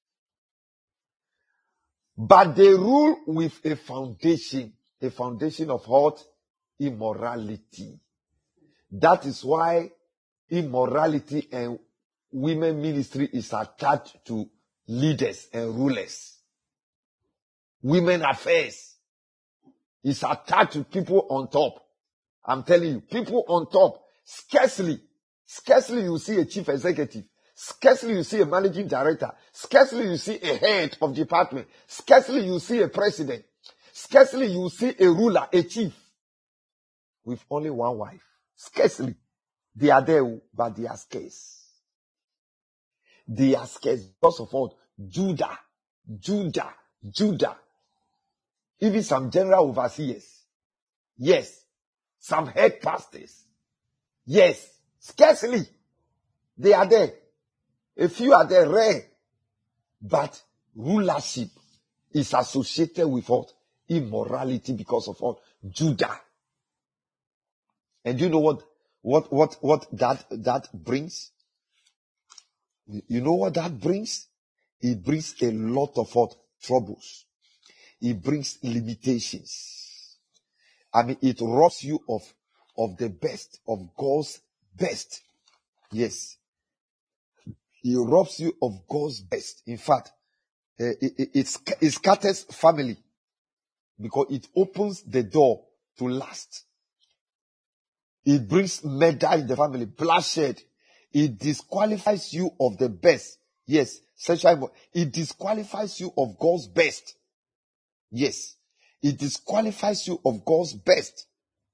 But they rule with a foundation, a foundation of what? Immorality. That is why immorality and women ministry is attached to leaders and rulers. Women affairs is attached to people on top. I'm telling you, people on top, scarcely, scarcely you see a chief executive, Scarcely you see a managing director. Scarcely you see a head of department. Scarcely you see a president. Scarcely you see a ruler, a chief, with only one wife. Scarcely. They are there, but they are scarce. They are scarce because of what? Judah, Judah, Judah. Even some general overseers. Yes. Some head pastors. Yes. Scarcely. They are there. A few are there, rare. But rulership is associated with what? Immorality because of what? Judah. And do you know what, what, what, what that, that brings? You know what that brings? It brings a lot of what? Troubles. It brings limitations. I mean, it robs you of, of the best, of God's best. Yes. It robs you of God's best. In fact, uh, it, it, it, it scatters family because it opens the door to lust. It brings murder in the family, bloodshed. It disqualifies you of the best. Yes, sexual. It disqualifies you of God's best. Yes, it disqualifies you of God's best.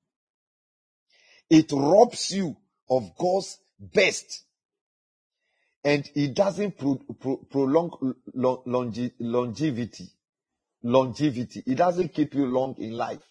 It robs you of God's best. And it doesn't pro, pro, prolong lo, longe, longevity. Longevity. It doesn't keep you long in life.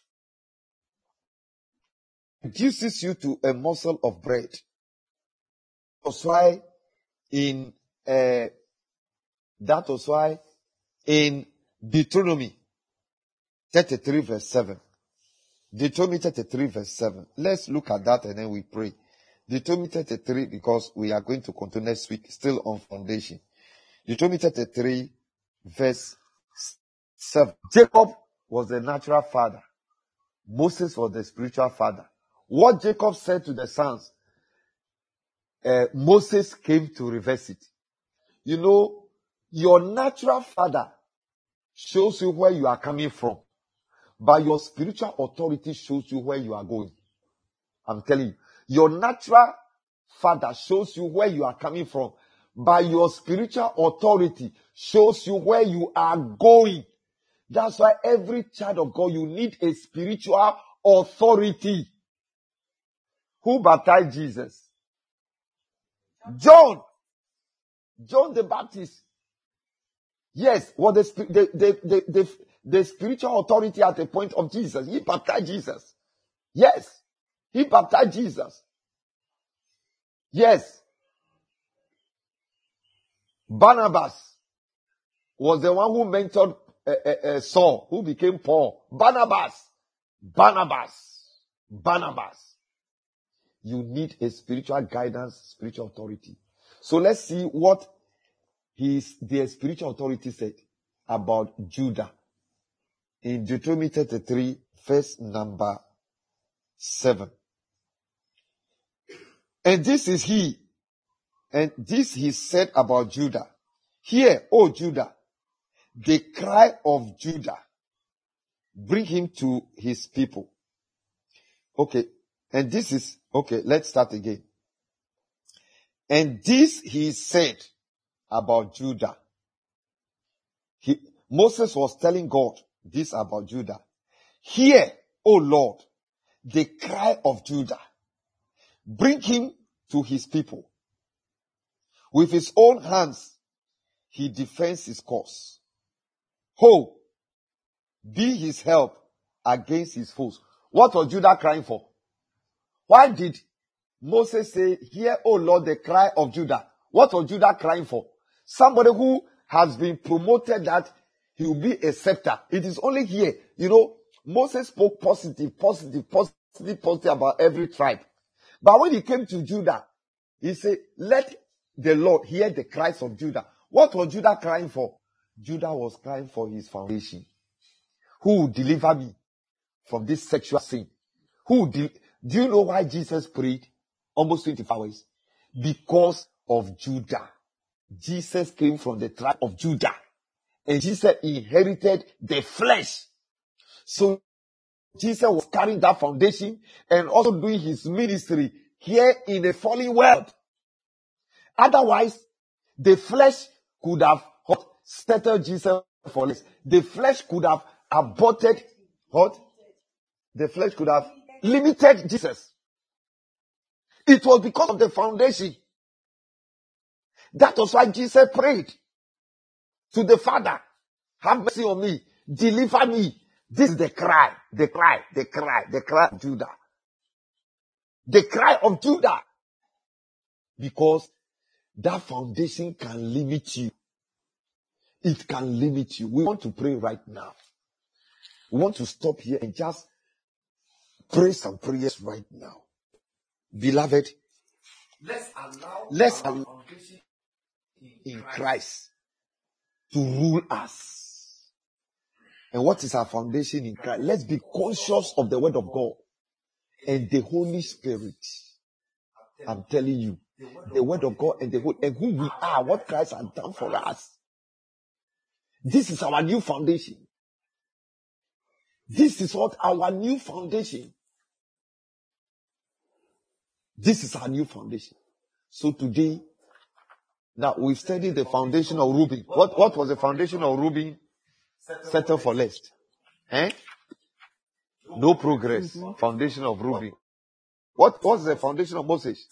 It reduces you to a morsel of bread. That's why in uh, that was why in Deuteronomy thirty-three verse seven. Deuteronomy thirty-three verse seven. Let's look at that and then we pray. Deuteronomy thirty-three, because we are going to continue next week, still on foundation. Deuteronomy thirty-three verse seven. Jacob was the natural father. Moses was the spiritual father. What Jacob said to the sons, uh, Moses came to reverse it. You know, your natural father shows you where you are coming from, but your spiritual authority shows you where you are going. I'm telling you, your natural father shows you where you are coming from, but your spiritual authority shows you where you are going. That's why every child of God, you need a spiritual authority. Who baptized Jesus? John. John the Baptist. Yes, what the, the, the, the, the, the spiritual authority at the point of Jesus. He baptized Jesus. Yes. He baptized Jesus. Yes. Barnabas was the one who mentored uh, uh, uh, Saul, who became Paul. Barnabas. Barnabas. Barnabas. You need a spiritual guidance, spiritual authority. So let's see what his, the spiritual authority said about Judah. In Deuteronomy thirty-three, verse number seven. And this is he, and this he said about Judah. Hear, O Judah, the cry of Judah. Bring him to his people. Okay. And this is, okay, let's start again. And this he said about Judah. He, Moses was telling God this about Judah. Hear, O Lord, the cry of Judah. Bring him to his people. With his own hands, he defends his cause. Ho, be his help against his foes. What was Judah crying for? Why did Moses say, hear, O Lord, the cry of Judah? What was Judah crying for? Somebody who has been promoted that he will be a scepter. It is only here. You know, Moses spoke positive, positive, positive, positive about every tribe. But when he came to Judah, he said, let the Lord hear the cries of Judah. What was Judah crying for? Judah was crying for his foundation. Who will deliver me from this sexual sin? Who de- Do you know why Jesus prayed almost twenty-four hours? Because of Judah. Jesus came from the tribe of Judah. And Jesus inherited the flesh. So Jesus was carrying that foundation and also doing his ministry here in a fallen world. Otherwise, The flesh could have what, settled Jesus for less. The flesh could have aborted what? The flesh could have limited Jesus. It was because of the foundation. That was why Jesus prayed to the Father, have mercy on me, deliver me. This is the cry, the cry, the cry, the cry of Judah. The cry of Judah. Because that foundation can limit you. It can limit you. We want to pray right now. We want to stop here and just pray some prayers right now. Beloved, let's allow, let's allow foundation in Christ to rule us. And what is our foundation in Christ? Let's be conscious of the word of God and the Holy Spirit. I'm telling you, the word of God and the whole, and who we are, what Christ has done for us. This is our new foundation. This is what our new foundation. This is our new foundation. So today, now we studied the foundation of Reuben. What, what was the foundation of Reuben? Settle for less. Eh? No progress. Mm-hmm. Foundation of Reuben. What was the foundation of Moses?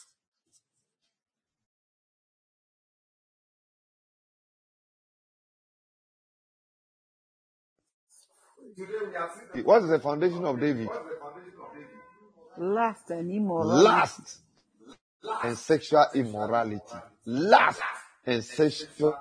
What is the foundation of David? Lust and immorality. Lust and sexual immorality. Lust and sexual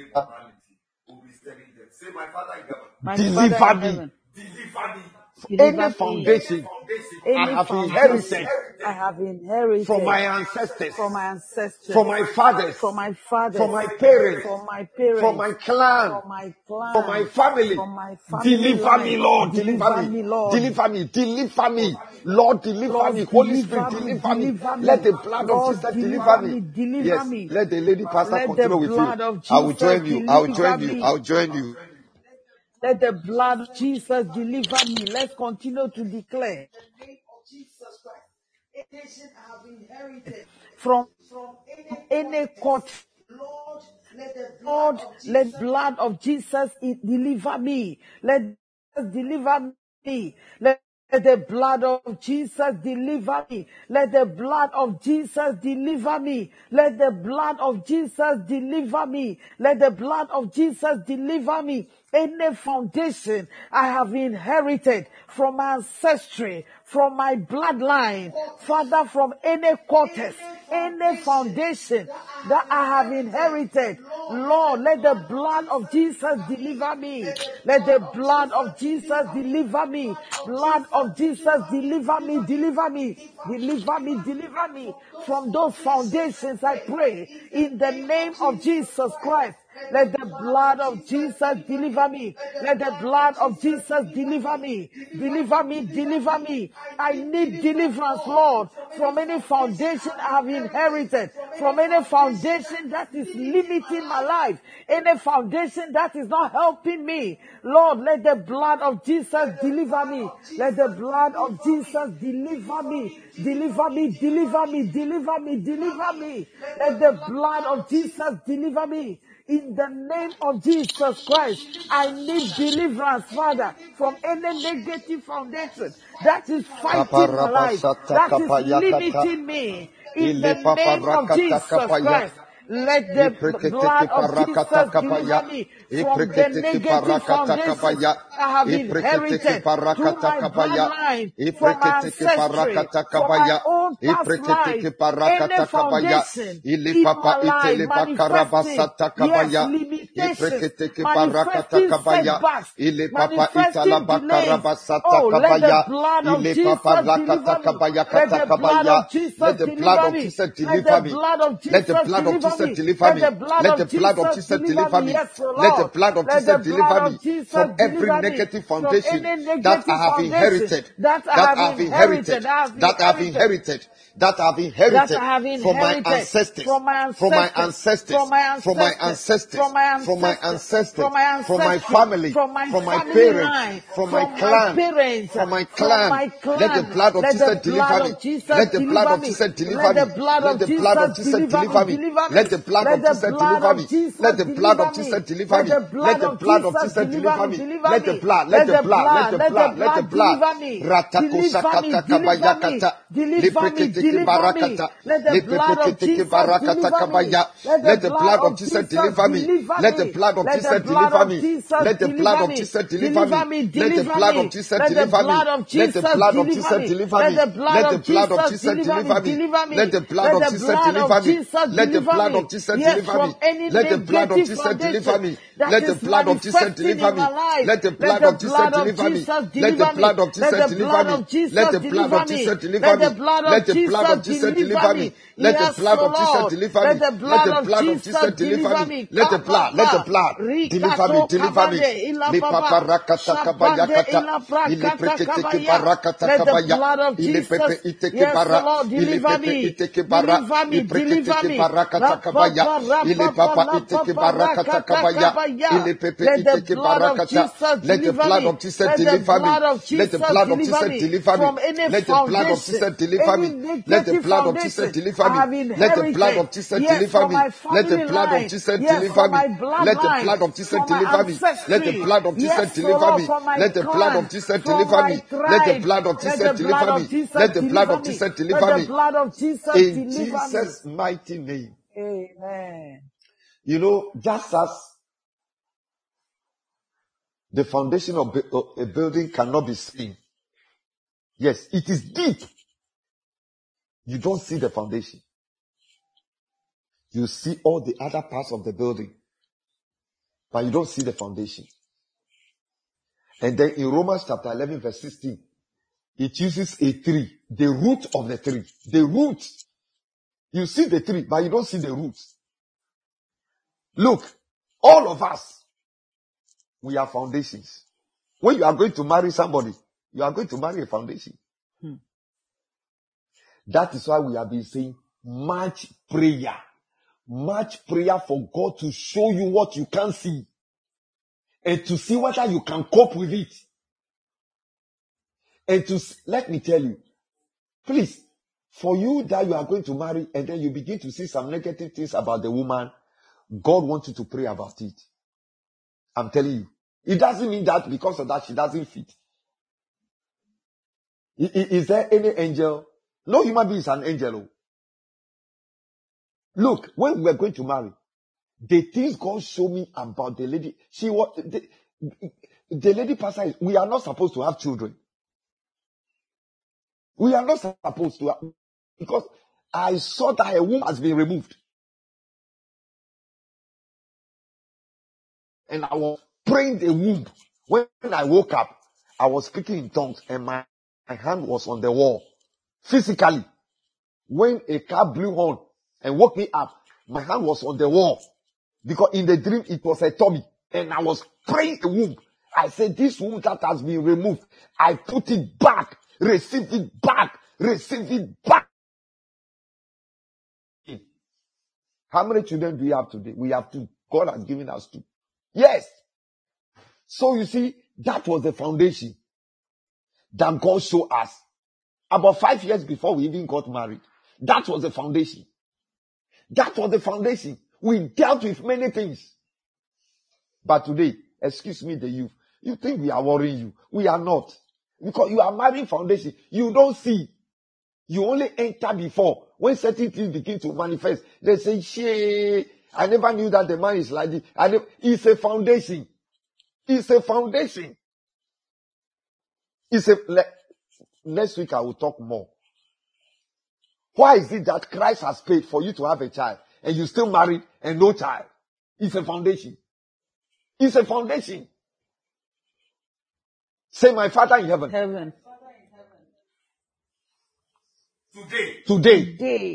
deliver me. Any foundation I have inherited, I have inherited from my ancestors, from my ancestors, from my fathers, from my fathers, from my parents, from my parents, from my clan, from my clan, from my family. from my family Deliver line. me, Lord. Deliver Deliver me, me, Lord. Deliver me. Deliver me, Lord. Deliver Lord, me. Holy deliver Spirit, me, deliver me. deliver me. Let the blood Lord, of Jesus deliver deliver me, me. deliver Yes. me. Let the lady pastor Let the continue with blood you. of I will Jesus join you. I will deliver join me. you. I will join you. Let the blood of Jesus deliver me. Let's continue to declare. From any court, Lord, let the blood of Jesus deliver me. Let Jesus deliver me. Let Let the blood of Jesus deliver me. Let the blood of Jesus deliver me. Let the blood of Jesus deliver me. Let the blood of Jesus deliver me. Any foundation I have inherited from my ancestry, from my bloodline, Father, from any cortex, any foundation that I have inherited, Lord, let the blood of Jesus deliver me. Let the blood of Jesus deliver me. Blood of Jesus deliver me, deliver me, deliver me, deliver me from those foundations, I pray, in the name of Jesus Christ. Let the blood of Jesus deliver me. Let the blood of Jesus deliver me. Deliver me, deliver me. I need deliverance, Lord, from any foundation I have inherited, from any foundation that is limiting my life, any foundation that is not helping me. Lord, let the blood of Jesus deliver me. Let the blood of Jesus deliver me. Deliver me, deliver me, deliver me, deliver me. Let the blood of Jesus deliver me. In the name of Jesus Christ, I need deliverance, Father, from any negative foundation that is fighting my life, that is limiting me. In the name of Jesus Christ, let the blood of Jesus deliver me from the negative foundations I have inherited through my bloodline, from my ancestry, from my own past life. Any foundation in my life manifesting, yes, limitations, manifesting setbacks, manifesting delays. Oh, let the blood of Jesus deliver me. Let the blood of Jesus deliver me. Let the blood of Jesus Let the blood of deliver Jesus me. deliver Let me. the blood Let the of blood of Jesus Jesus deliver deliver me. me. Yes, Lord. Let the blood of Let Jesus the blood deliver of me Jesus from every deliver me negative from foundation any that negative I have foundation inherited, that I that have I have inherited, inherited, I have that I have inherited, inherited, that I have that inherited I have from my inherited ancestors, from my from my ancestors, ancestors, from my from my ancestors, ancestors, from my from my ancestors, ancestors, from my from my ancestry, family, from my from my family parents, line, from my from my clan, parents, from my from clan. my Let the clan. blood of Let Jesus the deliver blood me. of Jesus Let the blood deliver of me. Jesus deliver Let me. the blood Let of the blood of Jesus Jesus deliver deliver me. me. Deliver me. Let the blood Let of the Jesus blood deliver of me. Jesus Let the blood deliver of me. Jesus deliver Let me. the Let blood the of blood of Jesus Jesus deliver deliver me. me. Deliver Let the me. blood, let Let the the blood, let blood. the Let the blood, let the blood blood. deliver me. Ratako Deliver me. sakata Deliver me. kabayakata. Deliver me. Lepreketeke Deliver me. barakata. Let the blood of Lepepeketeke Jesus barakata deliver me. kabaya. Let the Let the blood blood of of Jesus Jesus deliver me. deliver Let the me. blood of Let the Jesus blood deliver of me. Jesus Let the blood deliver of me. Jesus deliver Deliver me. me. Let the Deliver blood of me. Jesus Let the deliver me. blood of Let the Jesus blood of deliver Jesus me. deliver Let me. the blood Let the of blood of Jesus Jesus deliver me. deliver me. Deliver Let me. the blood Let of the Jesus blood of deliver me. Jesus Let the deliver blood of me. Jesus Yes, deliver from me. any Let the blood of negative Jesus deliver foundation me. that Let the is blood of Jesus manifesting deliver in my me. life. Let the Let blood the of Jesus blood of deliver me. Jesus Let the deliver me. blood of Let Jesus the deliver blood me. of Jesus Let the blood deliver of me. Jesus deliver Let the me. blood Let of the blood Jesus of Jesus deliver deliver me. me. Let the Yes, blood O of Jesus Lord. deliver Let me. the Let blood the of blood of Jesus Jesus deliver deliver me. me. Let the blood, let the Kapapa. blood deliver me, Rikato deliver me. kabande ila Le papa papa. rakata Shabande kabayakata. ila Ile prakata prekete ke kabaya. barakata Let the kabaya. blood of Ile pepe Jesus, ite ke yes, bara. Lord, Ile deliver pepe me. ite ke bara. Deliver I me, prekete deliver ke me. barakata La kabaya. papa, ra Ile papa, papa la ite ke papa, barakata rakata kabaya. kabaya. Ile pepe Let the ite ke blood of barakata. Jesus Let the deliver blood me. of Jesus Let the deliver me. blood of Let the Jesus blood of deliver Jesus me deliver me. from any Let the blood of foundation, Jesus deliver any me. Let the negative blood of Jesus foundation deliver I me. have Let the blood inherited. of Jesus Yes, deliver from me. my Let the family blood of line. Jesus Yes, deliver from me. my Let the bloodline. blood of Jesus From my deliver me. Let the ancestry. blood of Jesus Yes, so deliver Lord, me. from my Let the blood of clan. Jesus From deliver my me. Let the tribe. blood of Let Jesus the blood deliver of me. Jesus Let the blood deliver of me. Jesus Let deliver the me. blood of Jesus In deliver me. Jesus' mighty name. Amen. You know, just as the foundation of bu- of a building cannot be seen. Yes, it is deep. You don't see the foundation. You see all the other parts of the building, but you don't see the foundation. And then in Romans chapter eleven verse sixteen, it uses a tree, the root of the tree, the root. You see the tree, but you don't see the roots. Look, all of us, we have foundations. When you are going to marry somebody, you are going to marry a foundation. Hmm. That is why we have been saying much prayer. Much prayer for God to show you what you can't see and to see whether you can cope with it. And to, let me tell you, please, for you that you are going to marry and then you begin to see some negative things about the woman, God wants you to pray about it. I'm telling you. It doesn't mean that because of that she doesn't fit. I- I- Is there any angel? No human being is an angel. Look, when we were going to marry, the things God showed me about the lady, she was, the, the lady pastor, we are not supposed to have children. We are not supposed to have, because I saw that a womb has been removed. And I was praying the womb. When I woke up, I was speaking in tongues and my, my hand was on the wall. Physically, when a car blew horn and woke me up, my hand was on the wall. Because in the dream, it was a tummy. And I was praying the womb. I said, this womb that has been removed, I put it back, receive it back, receive it back. How many children do we have today? We have two. God has given us two. Yes. So you see, that was the foundation that God showed us. About five years before we even got married. That was the foundation. That was the foundation. We dealt with many things. But today, excuse me, the youth, you think we are worrying you. We are not. Because you are marrying foundation. You don't see. You only enter before. When certain things begin to manifest, they say, shey, I never knew that the man is like this. I never, it's a foundation. It's a foundation. It's a, le, next week I will talk more. Why is it that Christ has paid for you to have a child and you still married and no child? It's a foundation. It's a foundation. Say, my Father in heaven. Heaven. Today. Today. Today.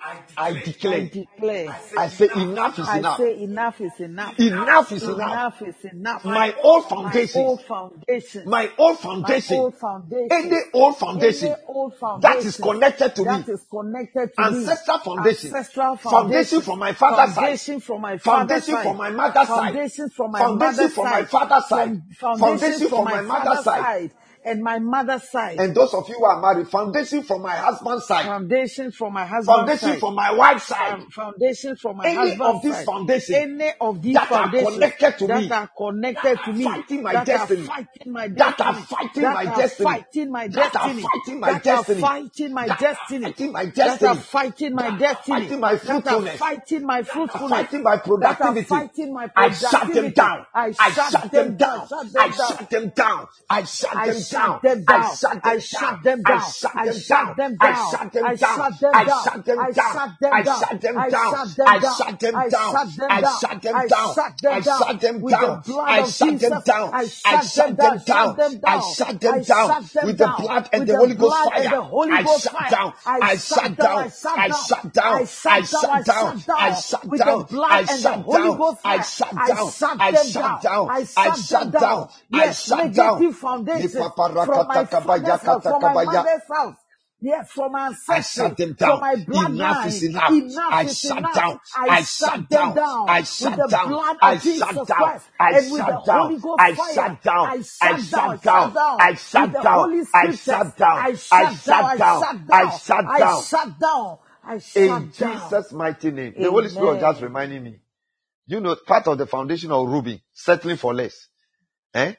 I I declare. declare. I say enough is I enough. say enough is enough. Enough is enough. Enough is enough. My old My foundations. old foundation. My old My foundation. old foundation. Any old Any foundation old that is foundation connected to me. that is connected to me. Ancestral foundation. Ancestral Foundation foundation. from my father's side. Foundation from my father's Foundation from side. my mother's side. Foundation from my Foundation mother's from my side. father's side. From foundations Foundation from from my my mother's father's side. side and my mother's side. And those of you who are married, foundation from my husband's side. Foundation from my husband's Foundation side. from my wife's side. Fo- Foundation from my Any of husband's these side. foundations Any of these that are foundations connected to that me, are connected to me, fighting my that are destiny, fighting my that are destiny, fighting that my are destiny, fighting my that are destiny, fighting my that are destiny, fighting my that are destiny, fighting my that are destiny, fighting my that are destiny, fighting my that are fruitfulness, fighting my that are fruitfulness, fighting my that are productivity. fighting my I shut them productivity. down. I I shut shut them them down. down. Shut I them down. shut them down. I shut I them shut down. them I down. shut I them shut down. them I down. shut I them shut down. them I down. shut them I down. shut them I down. shut them I down. shut them I down. shut them I down. shut them I down. shut them I down. shut them I down. shut them I down. shut I them down. shut them With the down. blood I of shut them Jesus, down. I I shut them shut down. them Shut down. them I down. shut I them down shut them with the down. blood and With the the Holy Ghost blood and fire. the Holy I Ghost shut fire. down. I I shut shut down. I down. shut I down. shut I down. shut I down. I shut down. shut I down. shut With the down. blood I and the shut Holy down. Ghost I fire. shut I down. shut I them shut down. down. I I shut them shut down. down. I Yes, shut down. negative foundations from my father's house, from my mother's house. Yes, from my I ancestry, shut them from down. my Enough is bloodline. enough. Enough I is shut enough. down. I I shut shut them down. down I with shut the down. blood I of Jesus shut down. Christ I and with the shut down. Holy Ghost I fire. shut down. I I shut down. I shut down. shut down I with shut the down. Holy I Scriptures. shut down. I I shut down. I shut down. shut I down. shut I down. shut down. I In shut down. Jesus' mighty name. The Holy Spirit was just Amen. reminding me. You know, part of the foundation of Ruby, settling for less. Eh?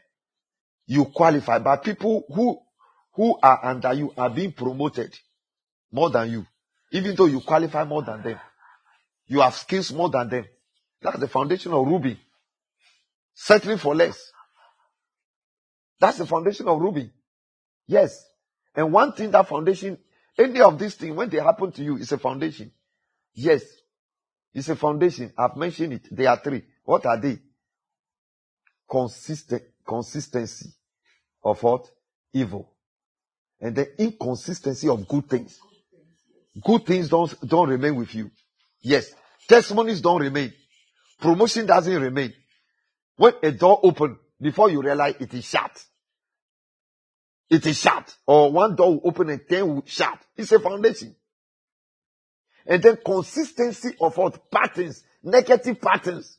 You qualify, but people who who are under you are being promoted more than you. Even though you qualify more than them. You have skills more than them. That's the foundation of Ruby. Settling for less. That's the foundation of Ruby. Yes. And one thing that foundation, any of these things, when they happen to you, it's a foundation. Yes. It's a foundation. I've mentioned it. There are three. What are they? Consistent, consistency of what? Evil. And the inconsistency of good things. Good things don't, don't remain with you. Yes. Testimonies don't remain. Promotion doesn't remain. When a door opens, before you realize it is shut. It is shut. Or one door will open and ten will shut. It's a foundation. And then consistency of what? Patterns. Negative patterns.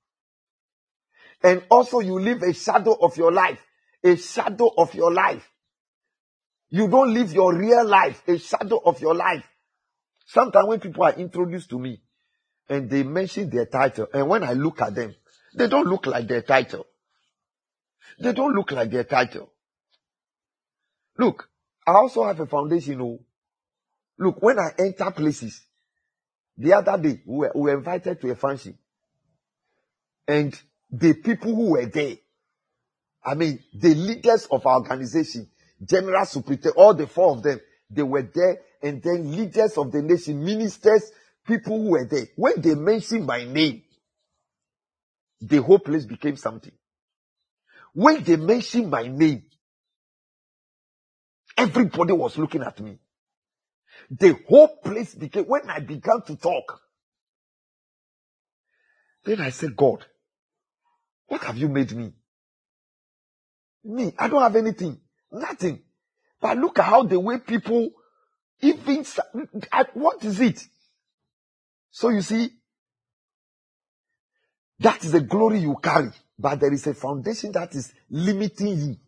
And also you live a shadow of your life. A shadow of your life. You don't live your real life. A shadow of your life. Sometimes when people are introduced to me and they mention their title, and when I look at them, they don't look like their title. They don't look like their title. Look, I also have a foundation. Oh, look, when I enter places, the other day we were, we were invited to a function, and the people who were there, I mean, the leaders of our organization, general superintendent, all the four of them, they were there, and then leaders of the nation, ministers, people who were there. When they mentioned my name, the whole place became something. When they mentioned my name, everybody was looking at me. The whole place became, when I began to talk, then I said, God, what have you made me? Me, I don't have anything. Nothing. But look at how the way people, even, what is it? So you see, that is the glory you carry. But there is a foundation that is limiting you.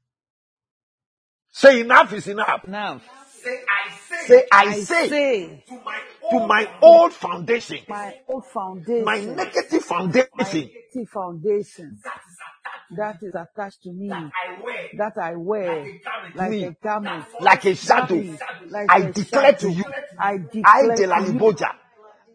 Say enough is enough. Enough. Say, I say. Say, I, I say, say To my to own my old foundation, my old foundation, my negative my foundation, negative foundation that is attached that is attached to me, that I wear that I wear like a garment. like me, a garment, like a that shadow, is like I a declare to shadow. you, I I, declare to Delali you, Boja,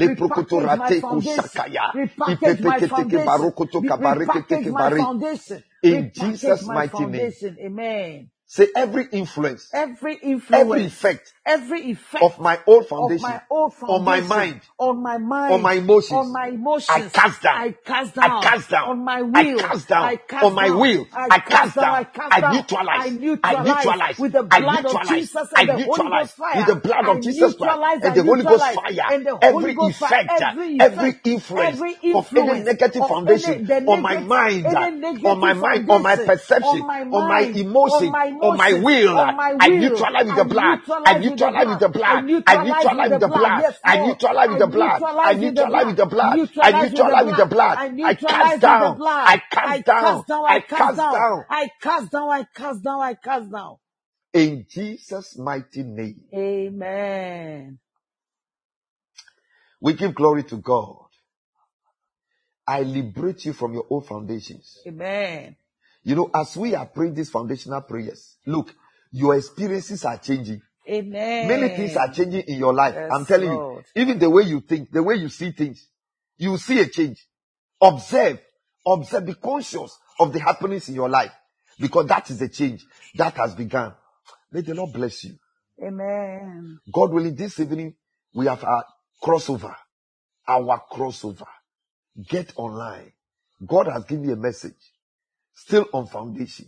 Le prokoto Repackage my rate ko foundation. shakaya. Repackage my Ipepeketeke foundation. barokoto Re- kabareketeke Repackage my bari. foundation. In repackage Jesus' my mighty name. foundation. Amen. Say every influence, Every every influence, effect every effect of my old of foundation my old on my foundation, mind, on my on mind, my emotions, on my I emotions, cast down. I cast I down. cast down. On my I will, cast down. I On cast my down. will, I I cast cast down. down. I cast I down. I neutralize. I neutralize neutralize. with the I blood of neutralize. Jesus I and the Holy neutralize Ghost with the fire. blood I of Jesus Christ neutralize. I and the Holy Ghost neutralize fire. and the Holy Every Ghost fire. effect, Every every effect, influence every of any influence negative of foundation any the on my negative, mind, any on my negative mind, on my foundation perception, on my on my mind, on emotion, my on my emotions, will, on my I will. neutralize with I the blood. I neutralize with the neutralize with blood. the I blood. I neutralize with neutralize the with the blood. blood. Yes, I Lord. neutralize I with the blood. I neutralize with the neutralize blood. with the blood. I Neutralize with the neutralize with the blood. blood. I I neutralize cast with the down. blood. I I cast cast down. down. I I cast cast down. down. I cast down. I cast down. I cast down. In Jesus' mighty name, Amen. we give glory to God. I liberate you from your old foundations. Amen. You know, as we are praying these foundational prayers, look, your experiences are changing. Amen. Many things are changing in your life. Yes, I'm telling Lord. you, even the way you think, the way you see things, you will see a change. Observe, observe, be conscious of the happenings in your life, because that is the change that has begun. May the Lord bless you. Amen. God willing, this evening we have our crossover, our crossover. Get online. God has given me a message, still on foundation.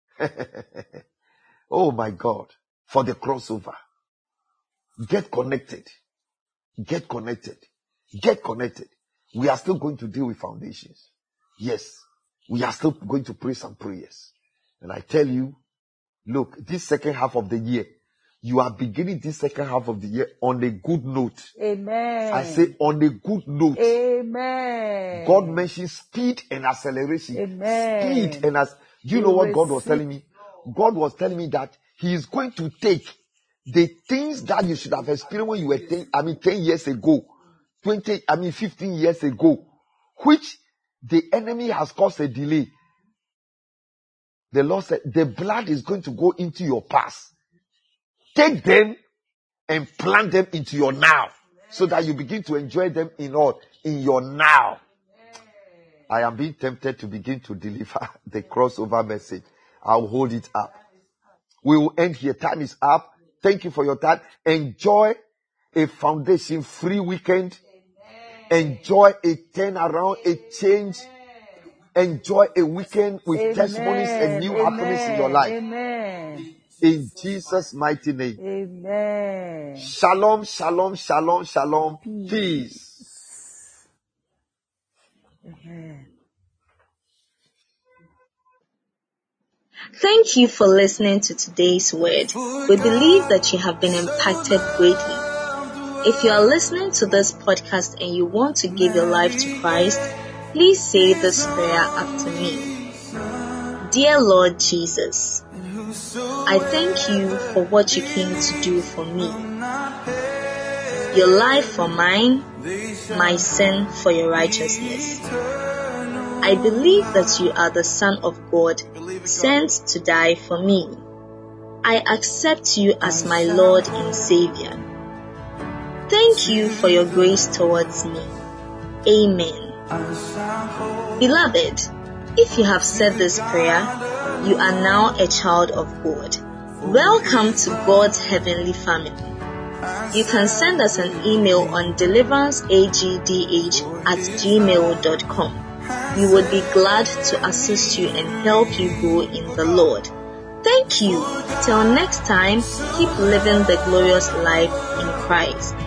Oh my God, for the crossover. Get connected. Get connected. Get connected. We are still going to deal with foundations. Yes, we are still going to pray some prayers. And I tell you, look, this second half of the year, you are beginning this second half of the year on a good note. Amen. I say on a good note. Amen. God mentions speed and acceleration. Amen. Speed and as do you know what God was telling me? God was telling me that He is going to take the things that you should have experienced when you were ten, I mean ten years ago, twenty, I mean fifteen years ago, which the enemy has caused a delay. The Lord said the blood is going to go into your past. Take them and plant them into your now, so that you begin to enjoy them in all in your now. I am being tempted to begin to deliver the crossover message. I'll hold it up. We will end here. Time is up. Thank you for your time. Enjoy a foundation free weekend. Enjoy a turnaround, a change. Enjoy a weekend with Amen. testimonies and new Amen. happenings in your life. Amen. In Jesus' mighty name. Amen. Shalom, shalom, shalom, shalom. Peace. Peace. Amen. Thank you for listening to today's word. We believe that you have been impacted greatly. If you are listening to this podcast and you want to give your life to Christ, please say this prayer after me. Dear Lord Jesus, I thank you for what you came to do for me. Your life for mine, my sin for your righteousness. I believe that you are the Son of God, sent to die for me. I accept you as my Lord and Savior. Thank you for your grace towards me. Amen. Beloved, if you have said this prayer, you are now a child of God. Welcome to God's heavenly family. You can send us an email on deliveranceagdh at gmail dot com. We would be glad to assist you and help you grow in the Lord. Thank you. Till next time, keep living the glorious life in Christ.